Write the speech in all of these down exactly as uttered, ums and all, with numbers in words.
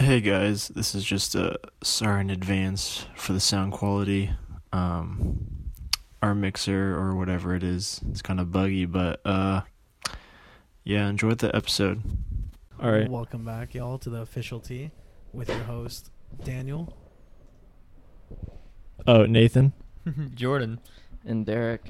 Hey guys, this is just a sorry in advance for the sound quality. Um, our mixer or whatever it is, it's kind of buggy, but uh, yeah, enjoyed the episode. All right. Welcome back, y'all, to the official tea with your host Daniel. Oh, Nathan. Jordan. And Derek.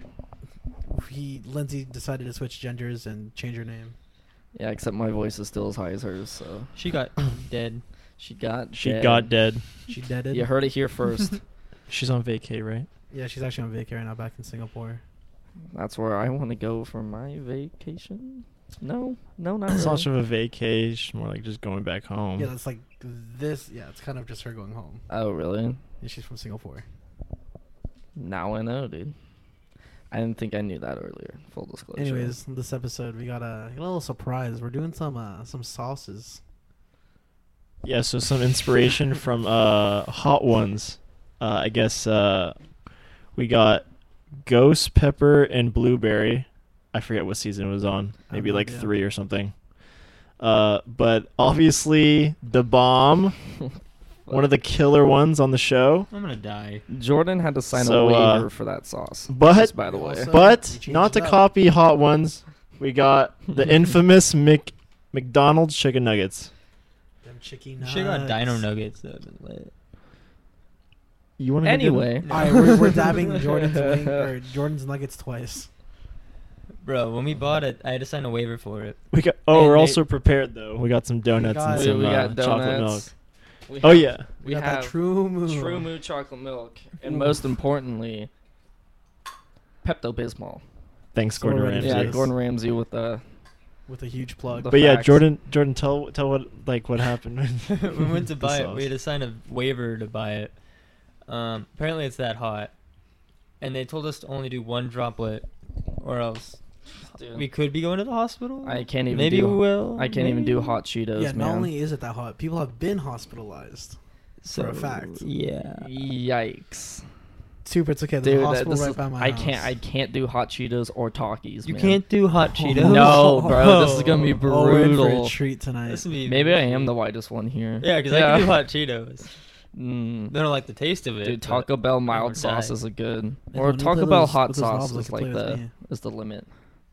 He Lindsay decided to switch genders and change her name. Yeah, except my voice is still as high as hers, so She got dead. she got She dead. got dead. She deaded. You heard it here first. She's on vacay, right? Yeah, she's actually on vacay right now, back in Singapore. That's where I want to go for my vacation. No, no, not It's not really. much of a vacay. It's more like just going back home. Yeah, that's like this. Yeah, it's kind of just her going home. Oh, really? Yeah, she's from Singapore. Now I know, dude. I didn't think I knew that earlier. Full disclosure. Anyways, this episode we got a, a little surprise. We're doing some uh, some sauces. Yeah, so some inspiration from uh, Hot Ones. Uh, I guess uh, we got ghost pepper and blueberry. I forget what season it was on. I Maybe have no like idea. three or something. Uh, but obviously the bomb, one of the killer ones on the show. I'm gonna die. Jordan had to sign So, a uh, waiver for that sauce. but- just by the way. Also- But we changed not to it up. copy Hot Ones, we got the infamous Mc McDonald's chicken nuggets. Them chicken You nuggets. should got Dino Nuggets. That would've been lit. You want to Anyway. All right, we're, we're dabbing Jordan's wing or Jordan's nuggets twice. Bro, when we bought it, I had to sign a waiver for it. We got. Oh, And we're they- also prepared though. We got some donuts got- and we, some we uh, got chocolate milk. donuts. We Oh have- yeah. We, We got have that True Moo. True Moo chocolate milk, and Ooh. most importantly, Pepto Bismol. Thanks, So we're Gordon ready Ramsay. for Yeah, this. Gordon Ramsay with the. with a huge plug. The But yeah, facts. Jordan, Jordan, tell tell what like what happened. we went to The buy it. sauce. We had to sign a waiver to buy it. Um, apparently, it's that hot, and they told us to only do one droplet, or else Dude, we could be going to the hospital. I can't even Maybe do. we will. I can't even do maybe. hot Cheetos, yeah, man. not only is it that hot, people have been hospitalized. So, for a fact. Yeah. Yikes, Super, it's okay. There's dude! a that- hospital this right is- by my I house. can't. I can't do hot Cheetos or Takis. You man. can't do hot Cheetos. No, bro. This is gonna be Oh, we're in for a brutal. treat tonight. This would be Maybe I am the whitest one here. Yeah, because I can do hot Cheetos. Mm. They don't like the taste of it. Dude, but Taco Bell mild would sauce die. is a good, And or when you Taco play Bell those- hot with those sauce knobs, is like like you play with the me. is the limit.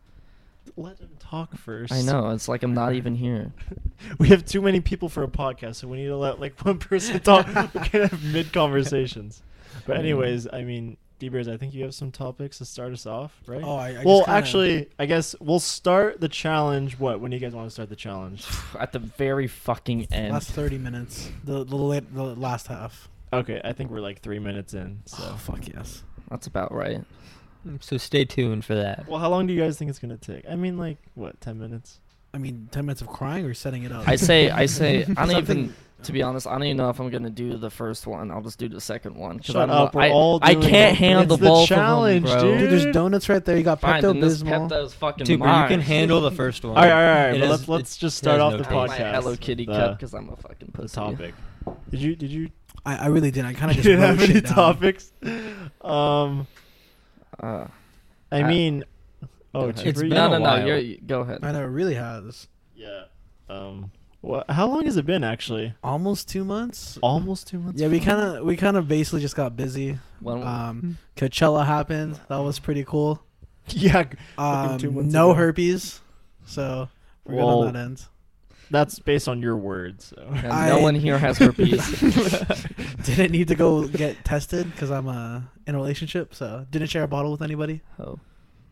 Let him talk first. I know. It's like I'm not even here. We have too many people for a podcast, so we need to let like one person talk. We can have mid conversations. But anyways, I mean, D-Bears, I think you have some topics to start us off, right? Oh, I, I well, just kinda- actually, I guess we'll start the challenge. What? When do you guys want to start the challenge? At the very fucking end. last thirty minutes, the the, late, the last half. Okay, I think we're like three minutes in. So. Oh fuck yes. That's about right. So stay tuned for that. Well, how long do you guys think it's gonna take? I mean, like what, ten minutes? I mean, ten minutes of crying or setting it up. I say, I say, I don't Something- even. To be honest, I don't even know if I'm gonna do the first one. I'll just do the second one. 'cause Shut I don't up, know- we're I, all I doing can't it. handle It's the both challenge, of them, bro. dude. Dude, there's donuts right there. You got Fine, Pepto then this Bismol. Pepto's fucking Dude, but you mine. can handle the first one. All right, all right, all right. It But is- let's let's it's- just it start has off no the I taste. ate podcast. my Hello Kitty the, cup because I'm a fucking the pussy. topic. Did you did you? I, I really didn't. I kind of You just didn't wrote have any shit down. topics. Um, Uh, I I- mean, oh, go ahead. Chipper, It's you- been no, a no, no. while. You're, go ahead. I know it really has. yeah. Um, what? How long has it been actually? Almost two months. Almost two months. Yeah, we kind of we kind of basically just got busy. When, Um, Coachella happened. That was pretty cool. yeah. Um, two months no ago. herpes, so we're Well, good on that end. That's based on your words. So. and I- no one here has herpes. Didn't need to go get tested because I'm uh, in a relationship, so didn't share a bottle with anybody. Oh.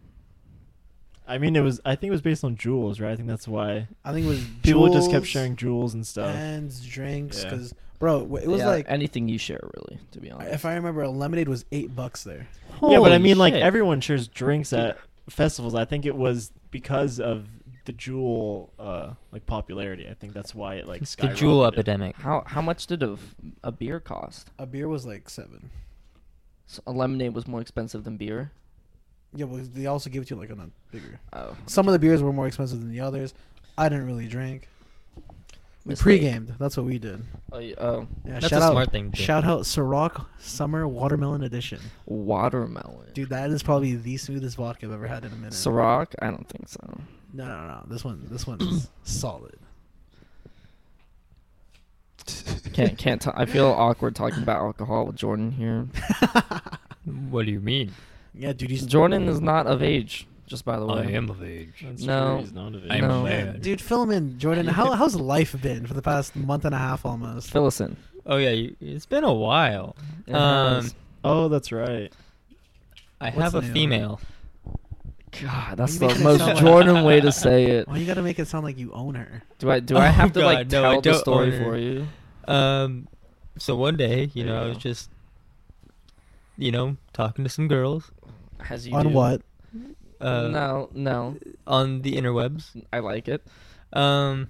I mean, it was. I think it was based on jewels, right? I think that's why I think it was people just kept jewels, sharing jewels and stuff. pens, drinks, Yeah. because bro, w- it was Yeah, like anything you share, really. To be honest. if I remember, a lemonade was eight bucks there. Yeah, but I Holy mean, like shit. everyone shares drinks at festivals. I think it was because of the jewel, uh, like popularity. I think that's why it like The skyrocketed. jewel epidemic. How how much did a, f- a beer cost? A beer was like seven. So a lemonade was more expensive than beer. Yeah, well, they also give it to you like on a bigger. Oh. Some of the beers were more expensive than the others. I didn't really drink. We Mistake. pre-gamed. That's what we did. Oh, y- oh, Yeah, That's shout a out, smart thing to do. Shout out Ciroc Summer Watermelon Edition. watermelon. Dude, that is probably the smoothest vodka I've ever had in a minute. Ciroc? I don't think so. No, no, no. This one, this one is solid. Can't can't. T- I feel awkward talking about alcohol with Jordan here. What do you mean? Yeah, dude, he's Jordan is not of age. Just by the way. I am of age. That's No. true, he's not of age. I'm No. a man. Dude, fill him in, Jordan. How how's life been for the past month and a half almost? Fill us in. Oh yeah, you, it's been a while. It Um, has. Oh, that's right. I What's have a new? female. God, that's you the making it most sound like- Jordan way to say it. Why you gotta make it sound like you own her? Do I do I Oh, have to God, like no, I tell the don't story own her. for you? Um, so one day, you There know, you I was go. just, you know, talking to some girls. As you On do. what? Uh, no, no. On the interwebs. I like it. Um,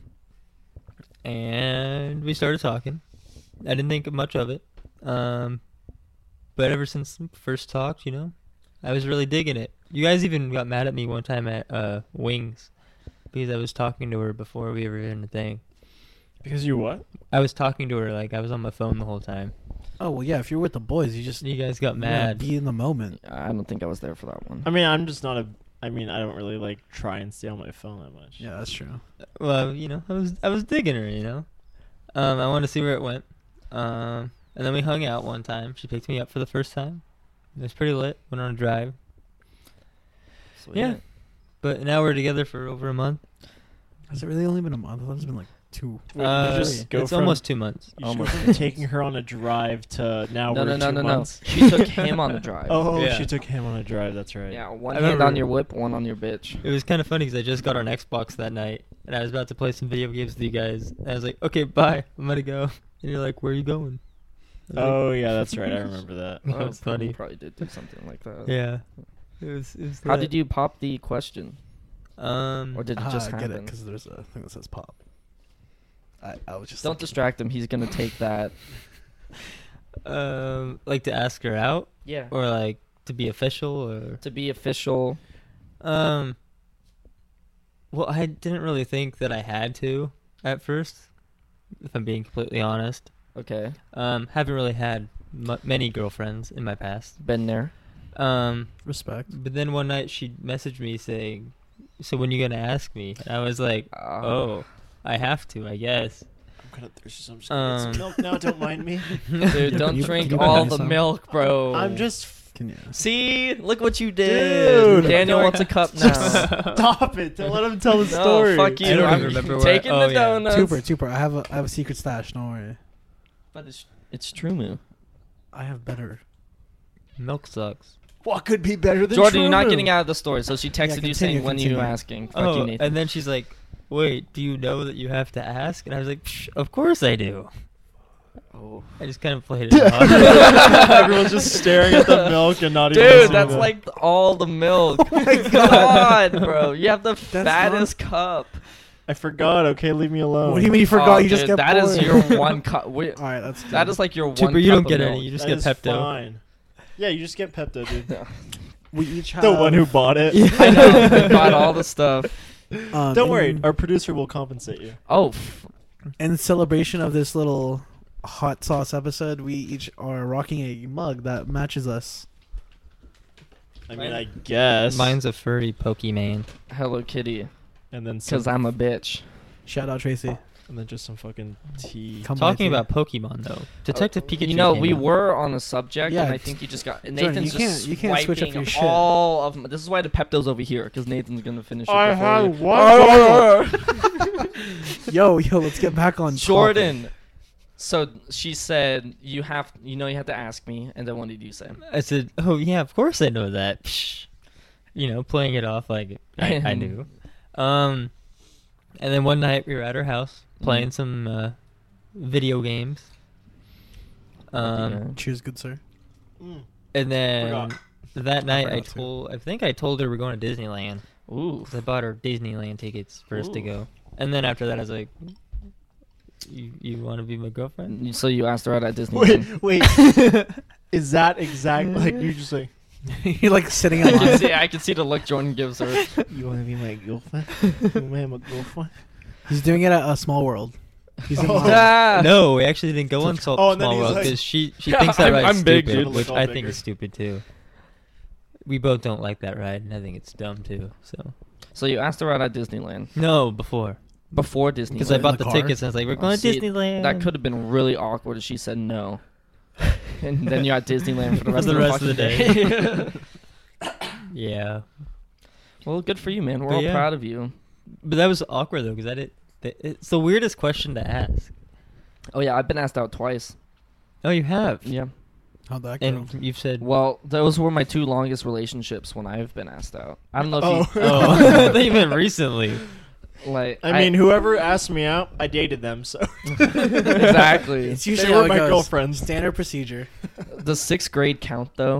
and we started talking. I didn't think much of it. Um, but ever since we first talked, you know, I was really digging it. You guys even got mad at me one time at uh Wings because I was talking to her before we ever did a thing. Because you what? I was talking to her like I was on my phone the whole time. Oh well, yeah. If you're with the boys, you just You guys got you gotta mad. Be in the moment. I don't think I was there for that one. I mean, I'm just not a. I mean, I don't really like try and stay on my phone that much. Yeah, that's true. Well, you know, I was I was digging her, you know. Um, I wanted to see where it went. Um, and then we hung out one time. She picked me up for the first time. It was pretty lit. Went on a drive. Sweet. Yeah. But now we're together for over a month. Has it really only been a month? I thought it's been like two. Wait, you Uh, just go it's from- almost two months. You should Almost. go from taking her on a drive to now No, we're no, no, two no, no. months. She took him on the drive. Oh, Yeah. she took him on a drive. That's right. Yeah, one I hand remember- on your whip, one on your bitch. It was kind of funny because I just got on Xbox that night, and I was about to play some video games with you guys. And I was like, okay, bye. I'm going to go. And you're like, where are you going? I was like, Oh yeah, that's right. I remember that. That Oh, was funny. you probably did do something like that. Yeah. It was, it was How lit. did you pop the question? Um, Or did it Ah, just I get it happen? because there's a thing that says pop. I I was just Don't thinking- distract him. He's gonna take that. um, like to ask her out? Yeah. Or like to be official? Or To be official. Um. Well, I didn't really think that I had to at first, if I'm being completely honest. Okay. Um, haven't really had m- many girlfriends in my past. Been there. Um, respect. but then one night she messaged me saying, "So when you gonna ask me?" And I was like, Uh, "Oh, I have to, I guess." I'm kind of thirsty, so I'm just gonna get some Um, milk now. Don't mind me. Dude, don't Can you- drink can you all buy the some? milk, bro. I'm just. Can you? See, look what you did. Dude. Daniel wants a cup now. Stop it! Don't let him tell the No, story. fuck you. I don't I'm even remember where- taking oh, the yeah. donuts. Tuber, Tuber. I have a I have a secret stash. Don't worry. But it's it's true, Moo. I have better. Milk sucks. What could be better than Jordan, you're not True? getting out of the story. So she texted you continue, saying, "When are you continue. asking?" Fuck Oh, you, Nathan. and then she's like, "Wait, do you know that you have to ask?" And I was like, Psh, "Of course I do." oh. I just kind of played it off. Everyone's just staring at the milk and not even. Dude, listening that's to like all the milk. Oh my God, bro, you have the That's fattest cup. I forgot. Okay, leave me alone. What do you mean you forgot? Oh, you just dude, get that is poured. your one cup. Wait, All right, that's that is like your one. Tuber, you cup don't of get milk. any. You just That get is Pepto. Fine. Yeah, you just get Pepto, dude. we each have The one who bought it. I know. They bought all the stuff. Um, Don't worry, in, our producer will compensate you. Oh, f- in celebration of this little hot sauce episode, we each are rocking a mug that matches us. I mean, I guess. Mine's a furry Pokemon. Hello Kitty. and then some, Because I'm a bitch. Shout out Tracy. and then just some fucking tea. Come by, Talking T. about Pokemon though, Detective Pikachu. You know, came we out. were on a subject, Yeah, and I think you just got. And Jordan, Nathan's you just can't- you can't switch up swiping your shit. all of. This is why the Pepto's over here, because Nathan's gonna finish it. I before had you. one. Yo, yo, let's get back on topic. Jordan. So she said, "You have, you know, you have to ask me." And then what did you say? I said, "Oh yeah, of course I know that." Psh. You know, playing it off like I, I knew. Um, and then one night we were at her house playing Mhm. some uh, video games. Um, Yeah. Cheers, good sir. Mm. and then Forgot. that night I forgot too. told, I think I told her we're going to Disneyland. Ooh. 'Cause I bought her Disneyland tickets for us to Ooh. go. And then after that, I was like, "You you want to be my girlfriend?" So you asked her out at Disneyland. Wait, wait. Is that exact? Like you just like You're like sitting I on can see, I can see the look Jordan gives her. you want to be my girlfriend? You want to be my girlfriend? He's doing it at a small world. He's in Oh. Mali. Ah! No, we actually didn't go on Salt Oh, and then Small he's World like- because she she Yeah, thinks that I'm- ride's I'm big, stupid, dude. which Look all I think bigger. is stupid too. We both don't like that ride, and I think it's dumb too. So So you asked her out at Disneyland. no, before Before Disneyland. Because I in bought the the, car? tickets and I was like, we're Oh, going see, to Disneyland. That could have been really awkward if she said no. And then you're at Disneyland for the rest, the of, rest the of the fucking day. Yeah. Well, good for you, man. We're But all yeah. proud of you. But that was awkward, though, because I did. It's the weirdest question to ask. Oh, yeah, I've been asked out twice. Oh, you have? Yeah. How'd that go? And you've said. Well, those were my two longest relationships when I've been asked out. I don't know if Oh. you... Oh, they meant recently. Like, I mean, whoever asked me out, I dated them, so. Exactly. It's They usually were how it my goes. girlfriends. Standard procedure. Does sixth grade count, though?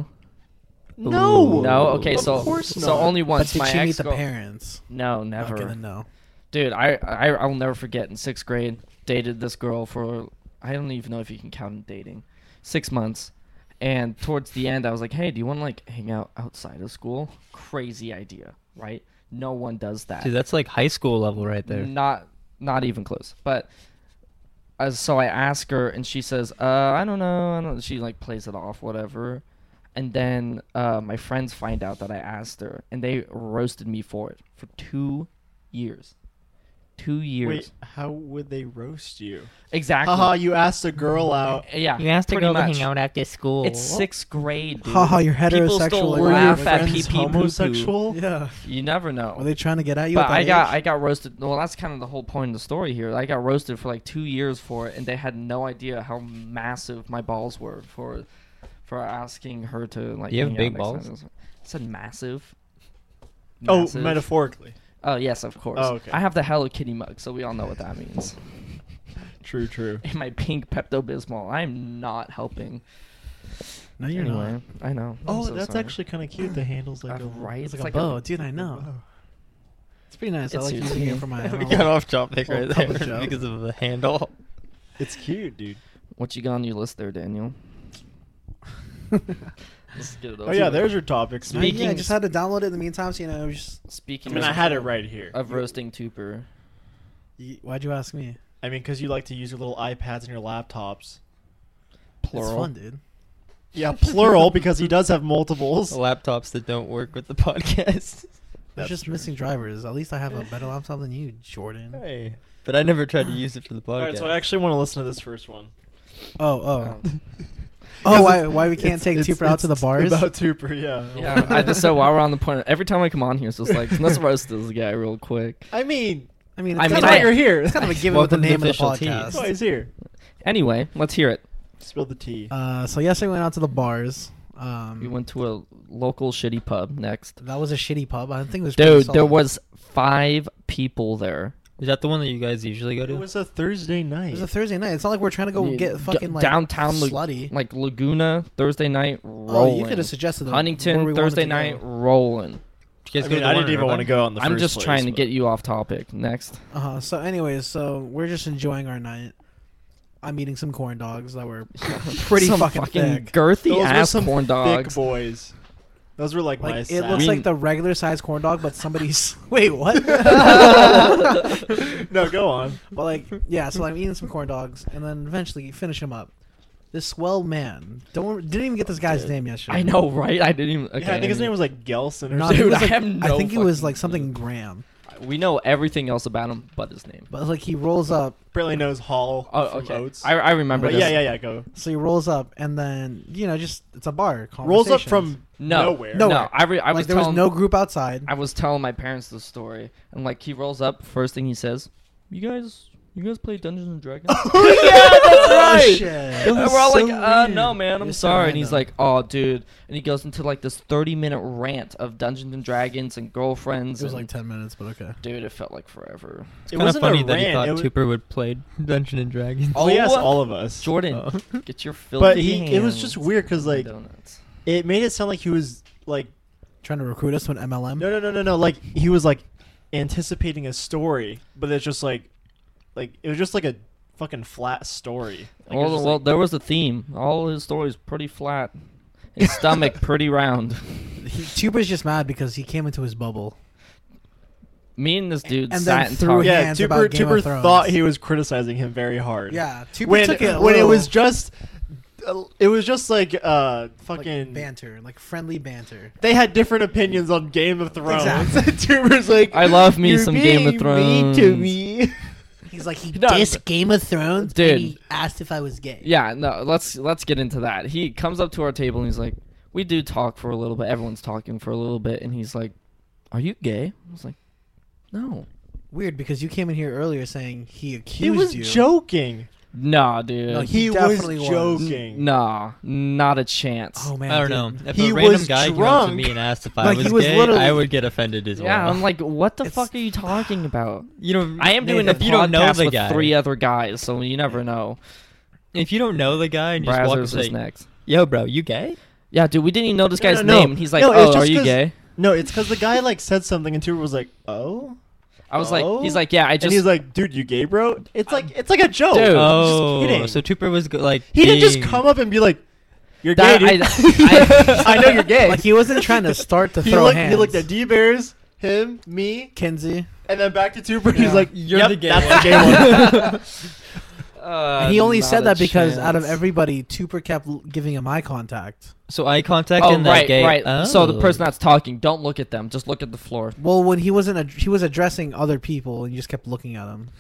No. No? Okay, Of so course so not. only But once. did my she meet ex the girl- parents? No, never. Okay, then no. Dude, I, I I'll never forget. In sixth grade, dated this girl for I don't even know if you can count dating, six months, and towards the end, I was like, "Hey, do you want to like hang out outside of school?" Crazy idea, right? No one does that. Dude, that's like high school level right there. Not not even close. But as so I ask her, and she says, "Uh, I don't know. I don't." She like plays it off, whatever. And then uh, my friends find out that I asked her, and they roasted me for it for two years. Two years. Wait, how would they roast you? Exactly. Haha, you asked a girl out. Yeah. You asked a pretty girl to much. hang out after school. It's sixth grade, dude. Haha, you're People still heterosexual. Were laugh your at friends pee-pee poo-poo. homosexual? Yeah. You never know. Were they trying to get at you? But at that I got age? I got roasted. Well, that's kind of the whole point of the story here. I got roasted for like two years for it, and they had no idea how massive my balls were for for asking her to like. You have hang big out next balls? time. I said massive. Oh, Massive. metaphorically. Oh yes, of course. Oh, okay. I have the Hello Kitty mug, so we all know what that means. True, true. And my pink Pepto Bismol. I'm not helping. No, you're anyway, not. I know. I'm Oh, so that's sorry. actually kind of cute. The handle's like Uh, a right? It's It's like, like a a- bow, dude. I know. Oh. It's pretty nice. I It's like your using team. it for my. we uh, got off topic little right there puppet joke. because of the handle. It's cute, dude. What you got on your list there, Daniel? Let's get it over Oh yeah, with. there's your topic. No, yeah, I Speaking- just had to download it in the meantime. So you know, just. I Speaking mean, of, I had it right here. of roasting Tooper. y- Why'd you ask me? I mean, because you like to use your little iPads and your laptops. Plural. It's fun, dude. Yeah, plural because he does have multiples. Laptops that don't work with the podcast. They're That's just true. missing drivers. At least I have a better laptop than you, Jordan. Hey. But I never tried to use it for the podcast. All right, so I actually want to listen to this first one. Oh, oh, Um, oh! Why? Why we can't It's- take it's- Tooper out to the it's bars? About Tooper, yeah. yeah, I just so while we're on the point, every time I come on here, it's just like let's roast this guy real quick. I mean, I mean, I it's mean, kind that's of why I- you're here. it's kind of a given with the Welcome to name the of the official team. That's why podcast. he's here. Anyway, let's hear it. Spill the tea. Uh, so yesterday we went out to the bars. Um, We went to a local shitty pub next. That was a shitty pub. I think it was. pretty Dude, solid. there was five people there. Is that the one that you guys usually go It to? was a Thursday It night. was a Thursday night. It's not like we're trying to go Yeah, get d- fucking like downtown Lag- slutty. Like Laguna, Thursday night, Oh, rolling. you could have suggested that where Huntington, we wanted Thursday to go. night, rolling. Did you guys I go mean, to I the didn't one even in want to Irvine? go on the I'm first just place, trying to but- get you off topic. Next. Uh-huh. So, anyways, so we're just enjoying our night. I'm eating some corn dogs that were pretty Some fucking, thick. girthy Those were ass some corn thick dogs. boys. Those were like, my Like it snack. looks We- like the regular size corn dog, but somebody's wait what? No, go on. But like yeah, so I'm eating some corn dogs and then eventually finish them up. This swell man, don't didn't even get this guy's Dude, name yesterday. I know, right? I didn't even. Okay, yeah, I think his name was like Gelson or No, something. he Dude, was I like, have no I think it was fucking like something clue. Graham, We know everything else about him but his name. but like he rolls up. Apparently knows Hall Oh, from okay. Oates. I, I remember But this. yeah, yeah, yeah, go. So he rolls up and then you know just it's a bar. Rolls up conversations. from No, nowhere. No. no. I, re- I like was there was telling, no group outside. I was telling my parents the story, and like he rolls up. First thing he says, "You guys, you guys play Dungeons and Dragons?" Oh, shit. It And was we're all so like, uh, weird. no, man, I'm You're so sorry. And he's random. like, oh, dude. And he goes into like this thirty minute rant of Dungeons and Dragons and girlfriends. It was and- like ten minutes, but okay. dude, it felt like forever. It Kind of wasn't funny a that he rant. thought It was, Tooper would play Dungeon and Dragons. oh, yes, Oh, all of us. Jordan, Oh. get your filthy But he, it was hands just weird because on like donuts. it made it sound like he was like Trying to recruit us to an M L M. no, no, no, no, no. Like he was like anticipating a story, but it's just like, like it was just like a fucking flat story. Like, it was well, just well, like- there was a theme. All his stories pretty flat. His stomach pretty round. He, Tuber's just mad because he came into his bubble. Me and this dude And sat then and threw talked. yeah, hands Tuber, about Game of Tuber Thrones. thought he was criticizing him very hard. Yeah, Tuber when took it. a when it little- was just uh, it was just like uh Like fucking. banter, like friendly banter. They had different opinions on Game of Thrones. Exactly. Tuber's like, I love me "You're some Game of being mean to Thrones." me. He's like he No, dissed but- Game of Thrones, Dude. and he asked if I was gay. Yeah, no, let's let's get into that. He comes up to our table and he's like, "We do talk for a little bit. Everyone's talking for a little bit." And he's like, "Are you gay?" I was like, "No." Weird, because you came in here earlier saying he accused He was you. joking. Nah, dude. No, He, He was definitely was. joking. Nah, not a chance. Oh man, I don't dude. know. If He a random was guy came up to drunk. me and asked if I Like, was, he was gay, literally- I would get offended as Yeah, well. I'm like, what the It's- fuck are you talking about? you know, I am doing a if you don't know podcast the with guy, three other guys, so you never know. if you don't know the guy and you just walk up Brazzers and is say, next. "Yo, bro, you gay?" Yeah, dude, we didn't even know this No, guy's no, no. name. And he's like, No, it's "Oh, just are you 'cause- gay?" No, it's because the guy like said something and Tuber was like, "Oh," I was Oh? like, he's like, "Yeah, I and just." he's like, "Dude, you gay, bro?" It's like it's like a joke. Dude. Oh, just kidding. so Tupper was go- like He didn't just being- come up and be like, "You're That- gay, dude." I- I, know you're gay. Like he wasn't trying to start to he throw looked. hands. He looked at D Bears, him, me, Kinsey. and then back to Tuber. Yeah. He's like, You're "Yep, the gay that's one." the gay one." Uh, And he only not said a that because out of chance. everybody, Tupper kept l- giving him eye contact. So eye contact Oh, in that right, gay. right. So the Oh. person that's talking, don't look at them. Just look at the floor. Well, when he wasn't, ad- he was addressing other people, and you just kept looking at him.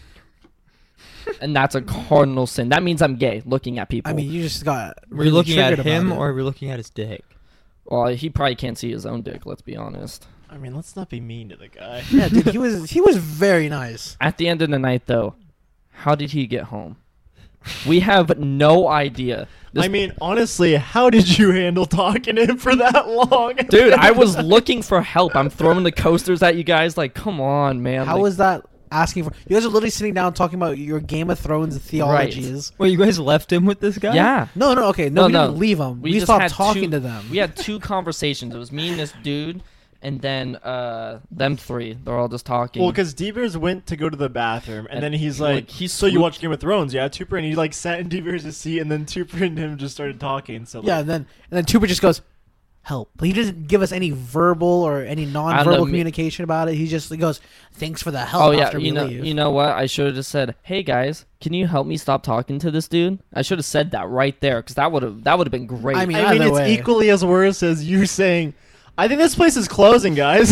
And that's a cardinal sin. That means I'm gay, looking at people. I mean, you just got. Were really you looking at triggered about him it. or were you looking at his dick? well, he probably can't see his own dick. Let's be honest. I mean, let's not be mean to the guy. Yeah, dude, he was he was very nice. At the end of the night, though, how did he get home? We have no idea. This- I mean, honestly, how did you handle talking to him for that long? dude, I was looking for help. I'm throwing the coasters at you guys. Like, come on, man. How like, was that asking for? You guys are literally sitting down talking about your Game of Thrones theologies. Well, you guys left him with this guy? Yeah. No, no, okay, no, No, we no. didn't leave them. We We, just stopped had talking two- to them. We had two conversations. It was me and this dude, and then uh, them three. They're all just talking. Well, because D Bears went to go to the bathroom, and, And then he's he, like, like, he "So you swooped- watch Game of Thrones, yeah?" Tuber, and he like sat in D Bears' seat, and then Tuber and him just started talking. So Yeah, like, and then and then Tupper just goes, "Help!" But he doesn't give us any verbal or any I don't know, non-verbal me- communication about it. He just goes, "Thanks for the help." oh yeah, after you we know, leave. you know what? I should have just said, "Hey guys, can you help me stop talking to this dude?" I should have said that right there, because that would have that would have been great. I mean, I mean, either it's way. equally as worse as you saying, "I think this place is closing, guys."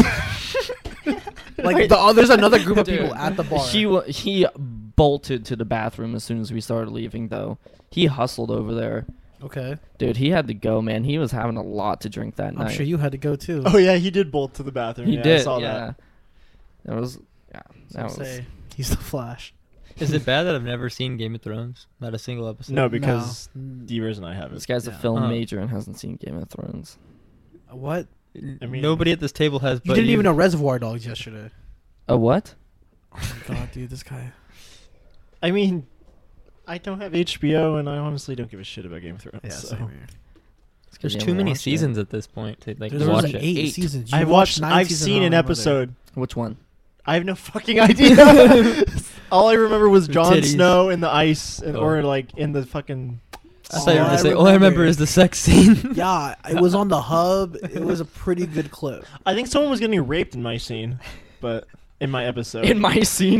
like the, oh, there's another group of Dude, people at the bar. He wa- he bolted to the bathroom as soon as we started leaving. Though he hustled over there, okay, dude. He had to go, man. He was having a lot to drink that I'm night. sure you had to go too. Oh yeah, he did bolt to the bathroom. He yeah, did. I saw yeah, that. that was yeah. That was Say, he's the Flash. Is it bad that I've never seen Game of Thrones? Not a single episode. No, because No. D Bears and I this haven't. guy's a Yeah. film Huh. major and hasn't seen Game of Thrones. What? I mean- Nobody at this table has. You but didn't even know Reservoir Dogs yesterday. A what? Oh my god, dude, this guy. I mean, I don't have H B O, and I honestly don't give a shit about Game of Thrones. Yeah, so. same here. It's 'cause There's you too haven't many watched it. seasons at this point to like There's watch only it. eight, Eight. seasons. You I've watched. nine I've seasons seen on an one day. episode. Which one? I have no fucking idea. All I remember was Jon Titties. Snow in the ice, and, Oh. or like in the fucking. I thought you were All gonna I say. All I remember remember- is the sex scene. Yeah, it was on the hub. It was a pretty good clip. I think someone was getting raped in my scene, but in my episode. In my scene,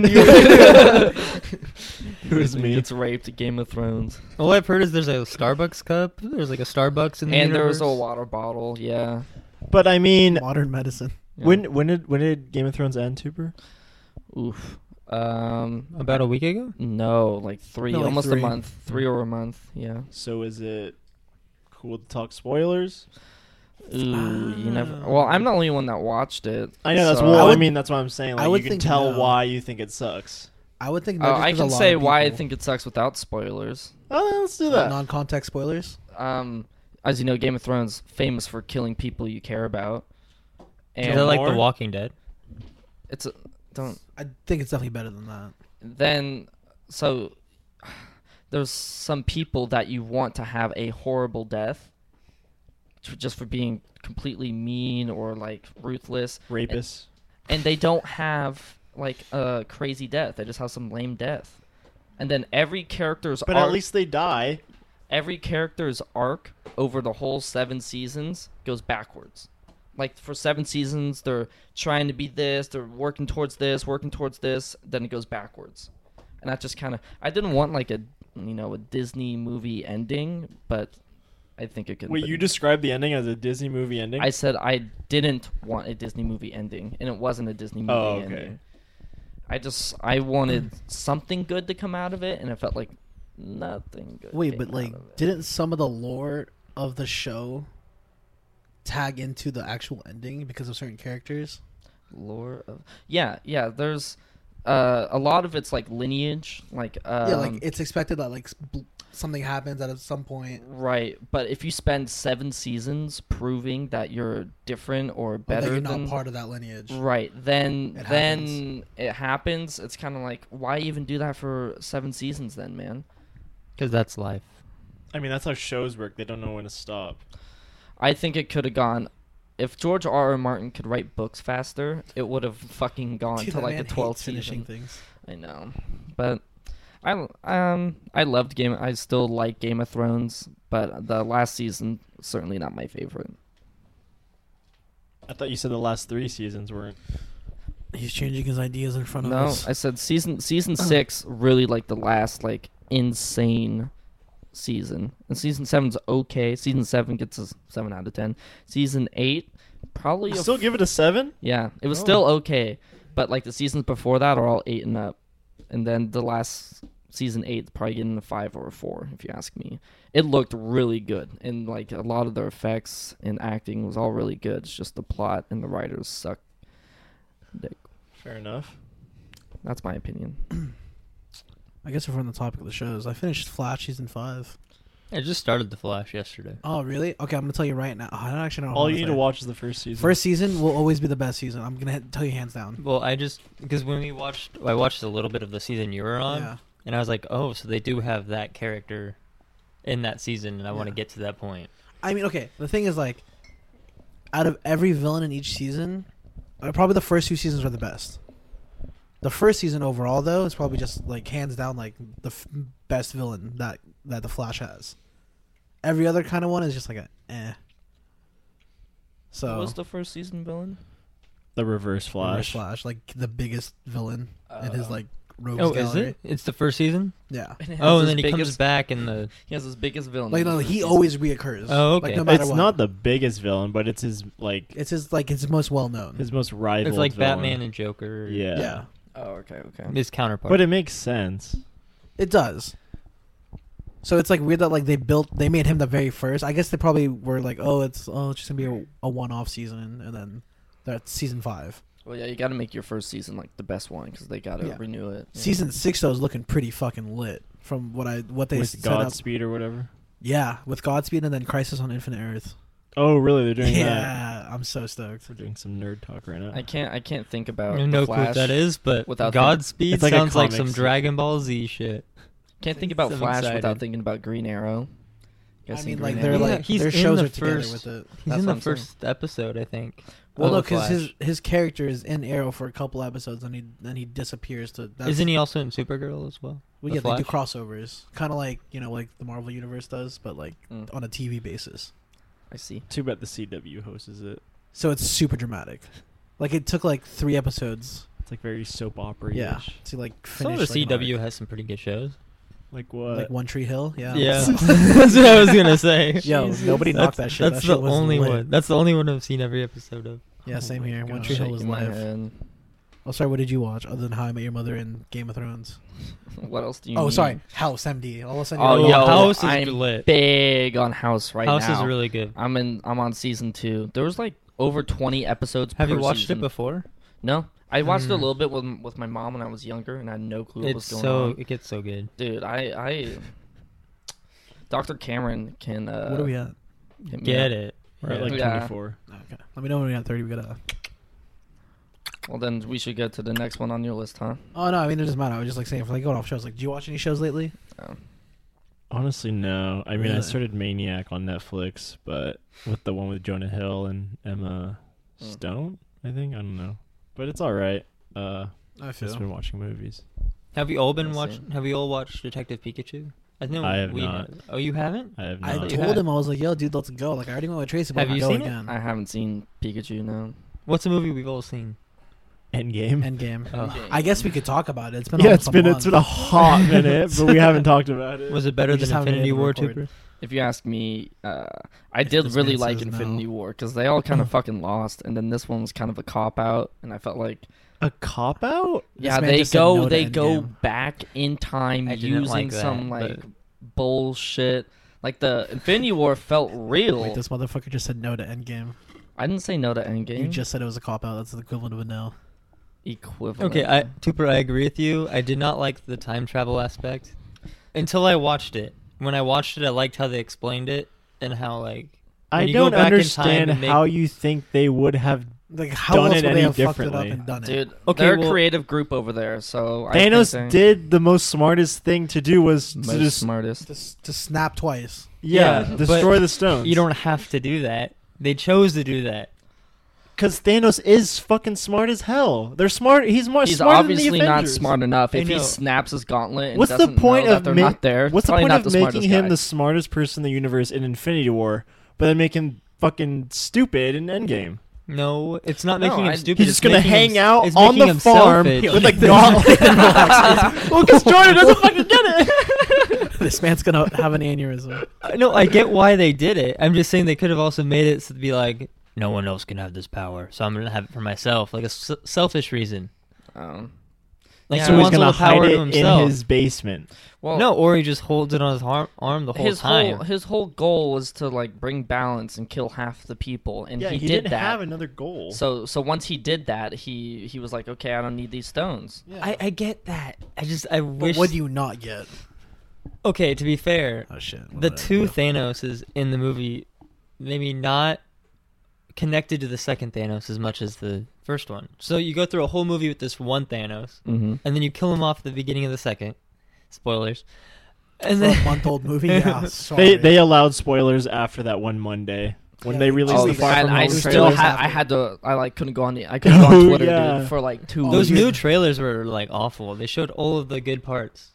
It was me. Gets raped at Game of Thrones, All I've heard is there's a Starbucks cup. There's like a Starbucks in the and there was universe. a water bottle. Yeah. But I mean, Modern medicine. Yeah. when when did when did Game of Thrones end, Tuber? Oof. Um. about a week ago. No, like three, No, like almost three. a month, three or a month. Yeah. So is it cool to talk spoilers? Ooh, you never. Ah. Well, I'm the only one that watched it. I know that's so- well. I I, would- mean, that's what I'm saying. I Like, would you can think tell no. why you think it sucks. I would think. Oh, not just I 'cause can a lot say of why I people- think it sucks without spoilers. Oh, let's do Uh, that. non-context spoilers. Um, as you know, Game of Thrones famous for killing people you care about, Is and it like more? The Walking Dead? it's a, don't I think it's definitely better than that. then so there's some people that you want to have a horrible death t- just for being completely mean or like ruthless, Rapists. and they don't have like a crazy death. They just have some lame death. And then every character's But arc, at least they die. every character's arc over the whole seven seasons goes backwards. Like for seven seasons, they're trying to be this, they're working towards this, working towards this, then it goes backwards. And that just kind of, I didn't want like a, you know, a Disney movie ending, but I think it could. Wait, you described the ending as a Disney movie ending? I said I didn't want a Disney movie ending, and it wasn't a Disney movie Oh, okay. ending. I just I wanted something good to come out of it, and it felt like nothing good. Wait, came but out like, of it. didn't some of the lore of the show tag into the actual ending because of certain characters? lore of yeah yeah there's uh a lot of it's like lineage like um, yeah, like it's expected that like s- bl- something happens at some point. right, but if you spend seven seasons proving that you're different or Or that better you're not than part of that lineage. right, then It then happens. it happens. It's kind of like, why even do that for seven seasons then, man? Because that's life. I mean, that's how shows work. They don't know when to stop. I think it could have gone. If George R. R. Martin could write books faster, it would have fucking gone Dude, to that like a man twelfth hates finishing season. things. I know, but I um I loved Game. I still like Game of Thrones, but the last season certainly not my favorite. I thought you said the last three seasons weren't. He's changing his ideas in front of No, us. I said season season six really like the last like insane season, and season seven's okay. Season seven gets a seven out of ten. Season eight probably You a still give it a seven? yeah, it was Oh. still okay, but like the seasons before that are all eight and up, and then the last season eight probably getting a five or a four if you ask me. It looked really good, and like a lot of the effects and acting was all really good. It's just the plot and the writers suck. Dick. Fair enough. That's my opinion. I guess if we're on the topic of the shows, I finished Flash season five. I just started The Flash yesterday. Oh, really? Okay, I'm gonna tell you right now. I don't actually know. All how you to need say. to watch is the first season. First season will always be the best season. I'm gonna ha- tell you hands down. Well, I just because when we watched, I watched a little bit of the season you were on, Yeah. and I was like, oh, so they do have that character in that season, and I want to Yeah. get to that point. I mean, okay. The thing is, like, out of every villain in each season, uh, probably the first two seasons are the best. The first season overall, though, is probably just like hands down like the f- best villain that that the Flash has. Every other kind of one is just like a eh. So What was the first season villain? the Reverse Reverse Flash. Flash, like the biggest villain in his Uh, like rogues Oh, gallery. is it? It's the first season. Yeah. And it has Oh, and his then he comes biggest- back in the. He has his biggest villain. Like in the no, first he season. always reoccurs. Oh, Like okay. no matter It's what. not the biggest villain, but it's his like It's his like it's most well known. his most rival. It's like villain. Batman and Joker. Yeah. Yeah, Oh, okay, okay. His counterpart. But it makes sense. it does. So it's like weird that like they built they made him the very first. I guess they probably were like, oh, it's oh, it's just gonna be a, a one-off season, and then that's season five. Well, yeah, you got to make your first season like the best one because they got to Yeah. renew it. Yeah. Season six though is looking pretty fucking lit from what I what they With set up. Godspeed or whatever. Yeah, with Godspeed and then Crisis on Infinite Earth. Oh, really? They're doing that. Yeah, I'm so stoked. We're doing some nerd talk right now. I can't. I can't think about. I have the no clue what Flash. that is, but without Godspeed It's like a sounds like some comics. Dragon Ball Z shit. Can't think about I'm Flash excited. without thinking about Green Arrow. You guys I seen mean, Green like they're Arrow? Yeah, like he's their in shows the are together first- with it. He's That's in what the I'm saying. first episode, I think. Well, of no, The because his Flash. his character is in Arrow for a couple episodes, and he then he disappears to. That's, Isn't he also in Supergirl as well? Well, The yeah, they do Flash? crossovers, kind of like you know, like the Marvel universe does, but like Mm, on a T V basis. I see. Too bad the C W hosts it. So it's super dramatic. Like it took like three episodes. It's like very soap opera. Yeah, to like Some finish. of the C like, an W arc. has some pretty good shows. Like what? like One Tree Hill. Yeah. Yeah, that's what I was gonna say. Yo, Jesus. nobody knocked that That's- shit. That's That the shit was only lit. one. That's the only one I've seen every episode of. Yeah, same Oh my here. One God. Tree Hill was Shaking my live. head. Oh, sorry. What did you watch other than How I Met Your Mother and Game of Thrones? What else do you? Oh, need? sorry. House M D. All of a sudden, Oh, you're yo, like, House is I'm lit. Big on House right House now. is really good. I'm in. I'm on season two. There was like over twenty episodes. Have per you watched season. it before? No, I watched it a Mm. little bit with with my mom when I was younger, and I had no clue what It's was going so on. it gets so good. Dude, I, I, Doctor Cameron can. Uh, what are we at? hit me Get up. it. We're at like Yeah. twenty-four. Okay. Let me know when we got thirty. We gotta. Well, then we should get to the next one on your list, huh? Oh no, I mean it doesn't matter. I was just like saying for like going off shows. Like, do you watch any shows lately? Oh. Honestly, no. I mean, I Really? started Maniac on Netflix, but with the one with Jonah Hill and Emma Mm. Stone, I think. I don't know, but it's all right. Uh, I I've just been watching movies. Have you all been I see. watching? Have you all watched Detective Pikachu? I know I have we not. have. Oh, you haven't? I have I not. you told had. him I was like, "Yo, dude, let's go." Like, I already went with Tracy, but Have I'll you go seen it? again. I haven't seen Pikachu now. What's a movie we've all seen? Endgame. Endgame. Oh. I guess we could talk about it. It's been yeah, almost it's been a it's been a month. hot minute, but we haven't talked about it. Was it better We than just haven't been Infinity able to War record. Trooper? if you ask me, uh, I did this really man like says Infinity no. War because they all kind of fucking lost, and then this one was kind of a cop out, and I felt like A cop out? yeah, man they just said go no to they go Endgame. back in time I didn't using like that, some but- like bullshit. Like the Infinity War felt real. Wait, this motherfucker just said no to Endgame. I didn't say no to Endgame. You just said it was a cop out. That's the equivalent of a no. equivalent. Okay, I Tupper, I agree with you. I did not like the time travel aspect until I watched it. When I watched it, I liked how they explained it and how like when I you go don't back in time understand and make- how you think they would have. Like how Done else it would any they have fucked it up differently. and done it? Dude, Okay, they're well- a creative group over there, so I Thanos think they- did the most smartest thing to do was to most just smartest. To, s- to snap twice. yeah, Yeah, but destroy the stones. you don't have to do that. They chose to do that. Because Thanos is fucking smart as hell. They're smart. He's more He's smarter obviously than the not Avengers. smart enough. I If he know. snaps his gauntlet and What's the doesn't point know that of they're ma- not there, What's the probably point not of the making smartest him guy. the smartest person in the universe in Infinity War, but then make him fucking stupid in Endgame? No, it's not No, making him I- stupid. He's it's just gonna making hang him, out it's on making the him farm selfish. with a gauntlet. Well, because Jordan doesn't fucking get it. This man's gonna have an aneurysm. Uh, No, I get why they did it. I'm just saying they could have also made it to be like, no one else can have this power, so I'm gonna have it for myself, like a s- selfish reason. Um, Like Yeah. So he he's wants all gonna the power hide to it himself. in his basement. well, no, or he just holds it on his arm, arm the whole his time. whole his whole goal was to like bring balance and kill half the people, and yeah, he, he, did didn't that. have another goal. So so once he did that, he he was like, okay, I don't need these stones. I, I get that. I just I But wish. what do you not get? Okay, to be fair, Oh shit. the What two did I do? Thanoses in the movie, maybe not connected to the second Thanos as much as the first one. So you go through a whole movie with this one Thanos, Mm-hmm. and then you kill him off at the beginning of the second. Spoilers. And For then a month old movie. Yeah. Sorry. they they allowed spoilers after that one Monday when Yeah, they they- released Oh, the yeah. Far and From I Home still trailers had after. I had to I like couldn't go on the I couldn't go on Oh, Twitter yeah. dude, for like two Oh, those weeks. new trailers were like awful. They showed all of the good parts.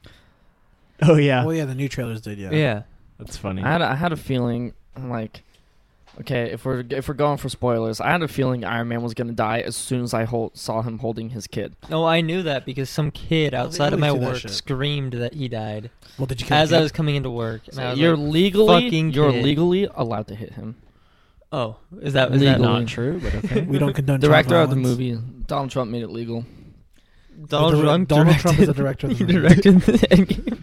Oh yeah, Well, yeah, the new trailers did. Yeah. Yeah. that's funny. I had a, I had a feeling like okay if we're if we're going for spoilers, I had a feeling Iron Man was gonna die as soon as I hold, saw him holding his kid. No, I knew that because some kid Oh, they outside of my really do that work shit. screamed that he died Well, did you kill as the I kid? was coming into work. And I was You're like, legally fucking you're kid. legally allowed to hit him. oh, is that is that Legally. not Not true, but okay. We don't condone Director child of the violence. movie, Donald Trump made it legal. Donald dir- Trump? Donald Trump is the directed- director of he the movie. directed the Endgame.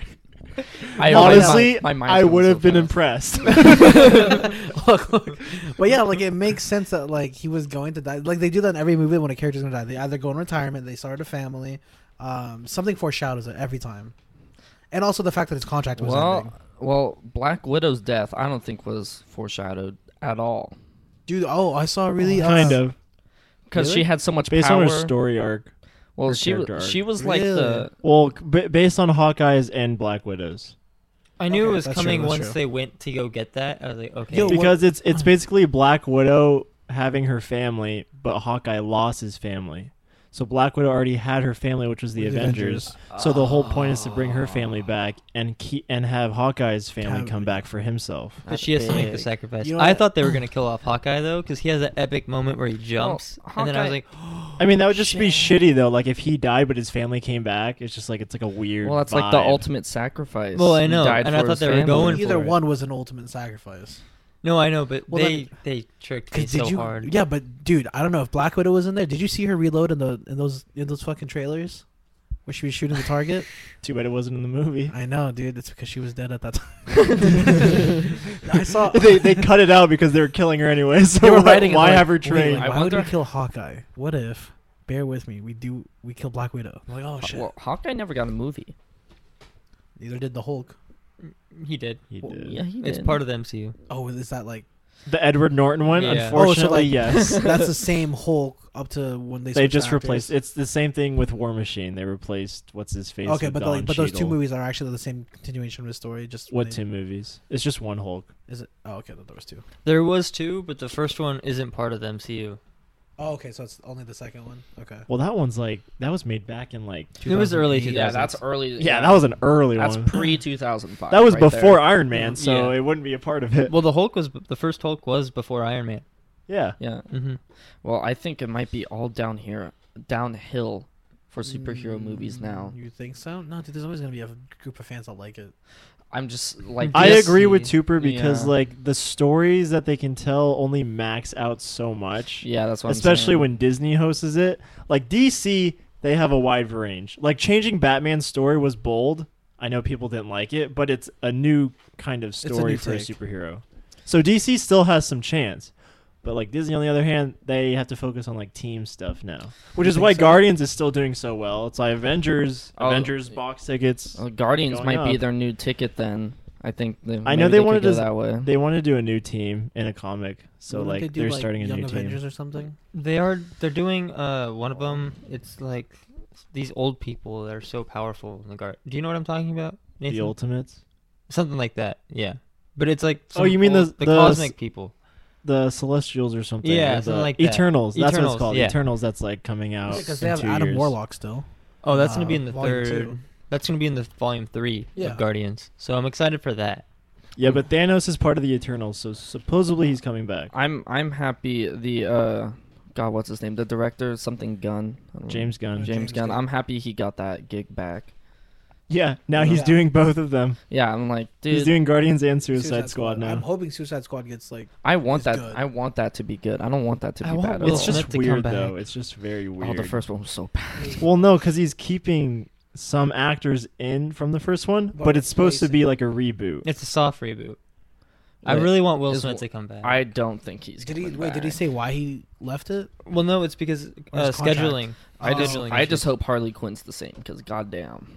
I Honestly, my, my mind's I going would so have been fast. impressed. look, look. But yeah, like it makes sense that like he was going to die. Like they do that in every movie when a character's gonna die. They either go in retirement, they start a family, um, something foreshadows it every time, and also the fact that his contract was Well, ending. well, Black Widow's death I don't think was foreshadowed at all Dude, oh, I saw really kind uh, of because Really? she had so much based power. on her story arc. well, her she was character arc. she was like Really? the Well, b- based on Hawkeyes and Black Widows, I knew Okay, it was that's coming true, that's once true. they went to go get that. I was like, okay. Yo, what- because it's it's basically Black Widow having her family, but Hawkeye lost his family. So Black Widow already had her family, which was the, With the Avengers. So the whole point is to bring her family back and keep and have Hawkeye's family Have- come back for himself. But she has to make the big. sacrifice. You know I what? thought they were gonna kill off Hawkeye though, because he has that epic moment where he jumps, and then I was Hawkeye- like, I mean, that would just be Shit. shitty though. Like if he died but his family came back, it's just like it's like a weird. well, that's like the vibe. ultimate sacrifice. Well, I He know, died and I for thought his they were family. going either for it. one was an ultimate sacrifice. no, I know, but Well, they then- they tricked me Cause did so you? hard. Yeah, but dude, I don't know if Black Widow was in there. Did you see her reload in the in those in those fucking trailers where she was shooting the target? Too bad it wasn't in the movie. I know, dude. It's because she was dead at that time. I saw. they they cut it out because they were killing her anyway. So They were why, writing it why like, have her wait, trained? like, I why would we wonder- kill Hawkeye? What if? Bear with me. We do. We kill Black Widow. I'm like, oh shit. Well, Hawkeye never got a movie. Neither did the Hulk. He did. He Well, did. Yeah, he It's did. part of the M C U. Oh, is that like? The Edward Norton one, Yeah. unfortunately, Oh, so, like, yes. That's the same Hulk up to when they. They switched just actors. replaced. It's the same thing with War Machine. They replaced what's his face. Okay, with but Don like, but those two Cheadle. movies are actually the same continuation of the story. Just What they- two movies? It's just one Hulk. Is it? Oh, okay. There was two. There was two, but the first one isn't part of the M C U. Oh, okay. So it's only the second one. Okay. Well, that one's like that was made back in like. It was early two thousand eight. Yeah, two thousands. that's early. Yeah, that was an early That's one. pre two thousand five. that was right before there. Iron Man, so Yeah. it wouldn't be a part of it. Well, the Hulk was the first Hulk was before Iron Man. yeah. Yeah. Mm-hmm. Well, I think it might be all down here, downhill, for superhero movies now. Mm, You think so? No, dude. There's always gonna be a group of fans that like it. I'm just like I Yes. agree with Tooper because Yeah. like the stories that they can tell only max out so much. Yeah, that's what Especially I'm saying. when Disney hosts it. Like D C, they have a wide range. Like changing Batman's story was bold. I know people didn't like it, but it's a new kind of a story new for a take. superhero. So D C still has some chance. But like Disney, on the other hand, they have to focus on like team stuff now, which You is think why so? Guardians is still doing so well. It's like Avengers, Oh, Avengers box tickets. Uh, Guardians going might be up. their new ticket then. I think they, I know maybe they could wanted go to- that way. They want to do a new team in a comic, so Wouldn't like they do, they're like, starting a Young new Avengers team. or something. They are. They're doing uh one of them. It's like these old people that are so powerful in the guard. Do you know what I'm talking about, Nathan? The Ultimates, Something like that. Yeah. But it's like Oh, some you mean the- old- the, the cosmic s- people. the Celestials or something. Yeah, or the something like that. Eternals. That's what Eternals, it's called. yeah. Eternals. That's like coming out Because in they have two Adam years. Warlock still. Oh, that's gonna Uh, be in the volume third. two. That's gonna be in the volume three Yeah. of Guardians. So I'm excited for that. Yeah, but Thanos is part of the Eternals, so supposedly he's coming back. I'm I'm happy the uh God, what's his name? The director, something Gunn. I don't know. James Gunn. James, James Gunn. Gunn. I'm happy he got that gig back. Yeah, now he's Yeah. doing both of them. Yeah, I'm like, dude, He's doing Guardians and Suicide, Squad, now. I'm hoping Suicide Squad gets like. I want It's that. good. I want that to be good. I don't want that to be I want bad. Will at It's all. Smith just to come weird back. though. It's just very weird. Oh, the first one was so bad. Well, no, because he's keeping some actors in from the first one, but, But it's supposed to replacing- be like a reboot. It's a soft reboot. I Wait, really want Will is Smith wh- to come back. I don't think he's. Did he coming wait? Did he back. say why he left it? well, no, it's because Or uh, his contract. scheduling. I just, Oh, scheduling I issues. just hope Harley Quinn's the same because goddamn,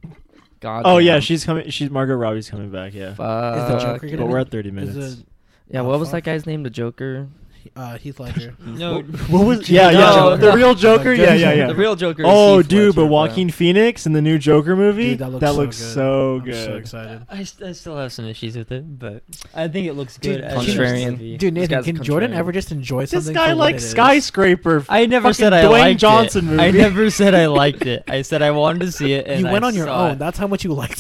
god. Oh yeah, she's coming. She's Margot Robbie's coming back. Yeah, Fuck. Is the Joker gonna but be- we're at thirty Is minutes. it Yeah, Oh, what was fuck. that guy's name? The Joker. uh, Heath Ledger? No, What was? Yeah, No, yeah, no. the real Joker. Yeah, yeah, yeah. The real Joker. is Oh, Heath dude, but Ledger, Joaquin Phoenix in the new Joker movie, Dude, that that looks looks, so good. so I'm so good. excited. I, st- I still have some issues with it, but I think it looks Dude, good. as Contrarian. a movie. Dude, This Nathan, guy's a can Jordan contrarian. ever just enjoy This something? guy for what likes it is? Skyscraper. I never Fucking said I Dwayne liked Johnson it. I movie. never said I liked it. I said I wanted to see it. And You went I on your saw own. it. That's how much you liked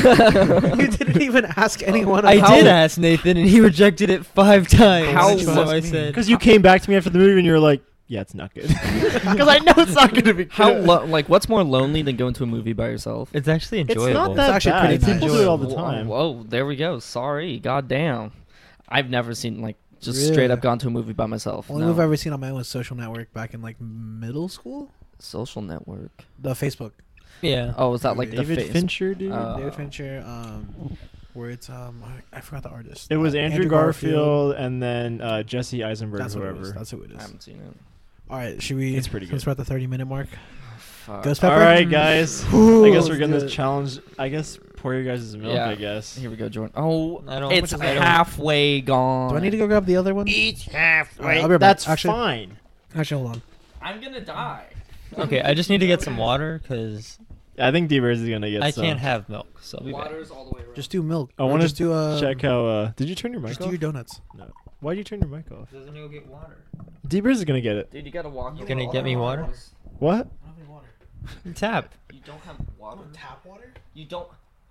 it. You didn't even ask anyone. I about did it. ask Nathan, and he rejected it five times. How so was- I said, Because you came back to me after the movie and you were like, "Yeah, it's not good." Because I know it's not going to be good. How lo- like what's more lonely than going to a movie by yourself? it's actually It's enjoyable. not that It's actually bad. pretty nice. People do it all the Whoa, time. Whoa, there we go. Sorry, goddamn. I've never seen like just Really? straight up gone to a movie by myself. Only No. movie I've ever seen on my own was Social Network back in like middle school. Social Network. The Facebook. yeah. Oh, was that like the David face? Fincher, dude. Uh, David Fincher. Um, where it's um, I, I forgot the artist. it was Uh, Andrew, Garfield, and then uh, Jesse Eisenberg, That's what it whoever. is. That's who it I is. haven't seen it. All right, should we? It's pretty Since good. we're at the thirty minute mark. Fuck. Ghost All Pepper. right, guys. Ooh, I guess we're let's getting do this it. challenge. I guess pour your guys' milk. Yeah. I guess. Here we go, Jordan. Oh, I don't. it's I don't- halfway gone. Do I need to go grab the other one? Each All right, halfway. I'll be right back. That's Actually- fine. Actually, hold on. I'm gonna die. Okay, I just need to get some water because I think D-Birds is gonna get I some. can't have milk. So I'll be back. Water's all the way around. Just do milk. I Or want just to do uh, check how. Uh, did you turn your mic Just off? do your donuts. Why'd you turn your mic off? Doesn't go get water? D-Birds is gonna get it. Dude, you gotta walk. You gonna get me water? What? I don't have any water. Tap. You don't have water. Tap water? You don't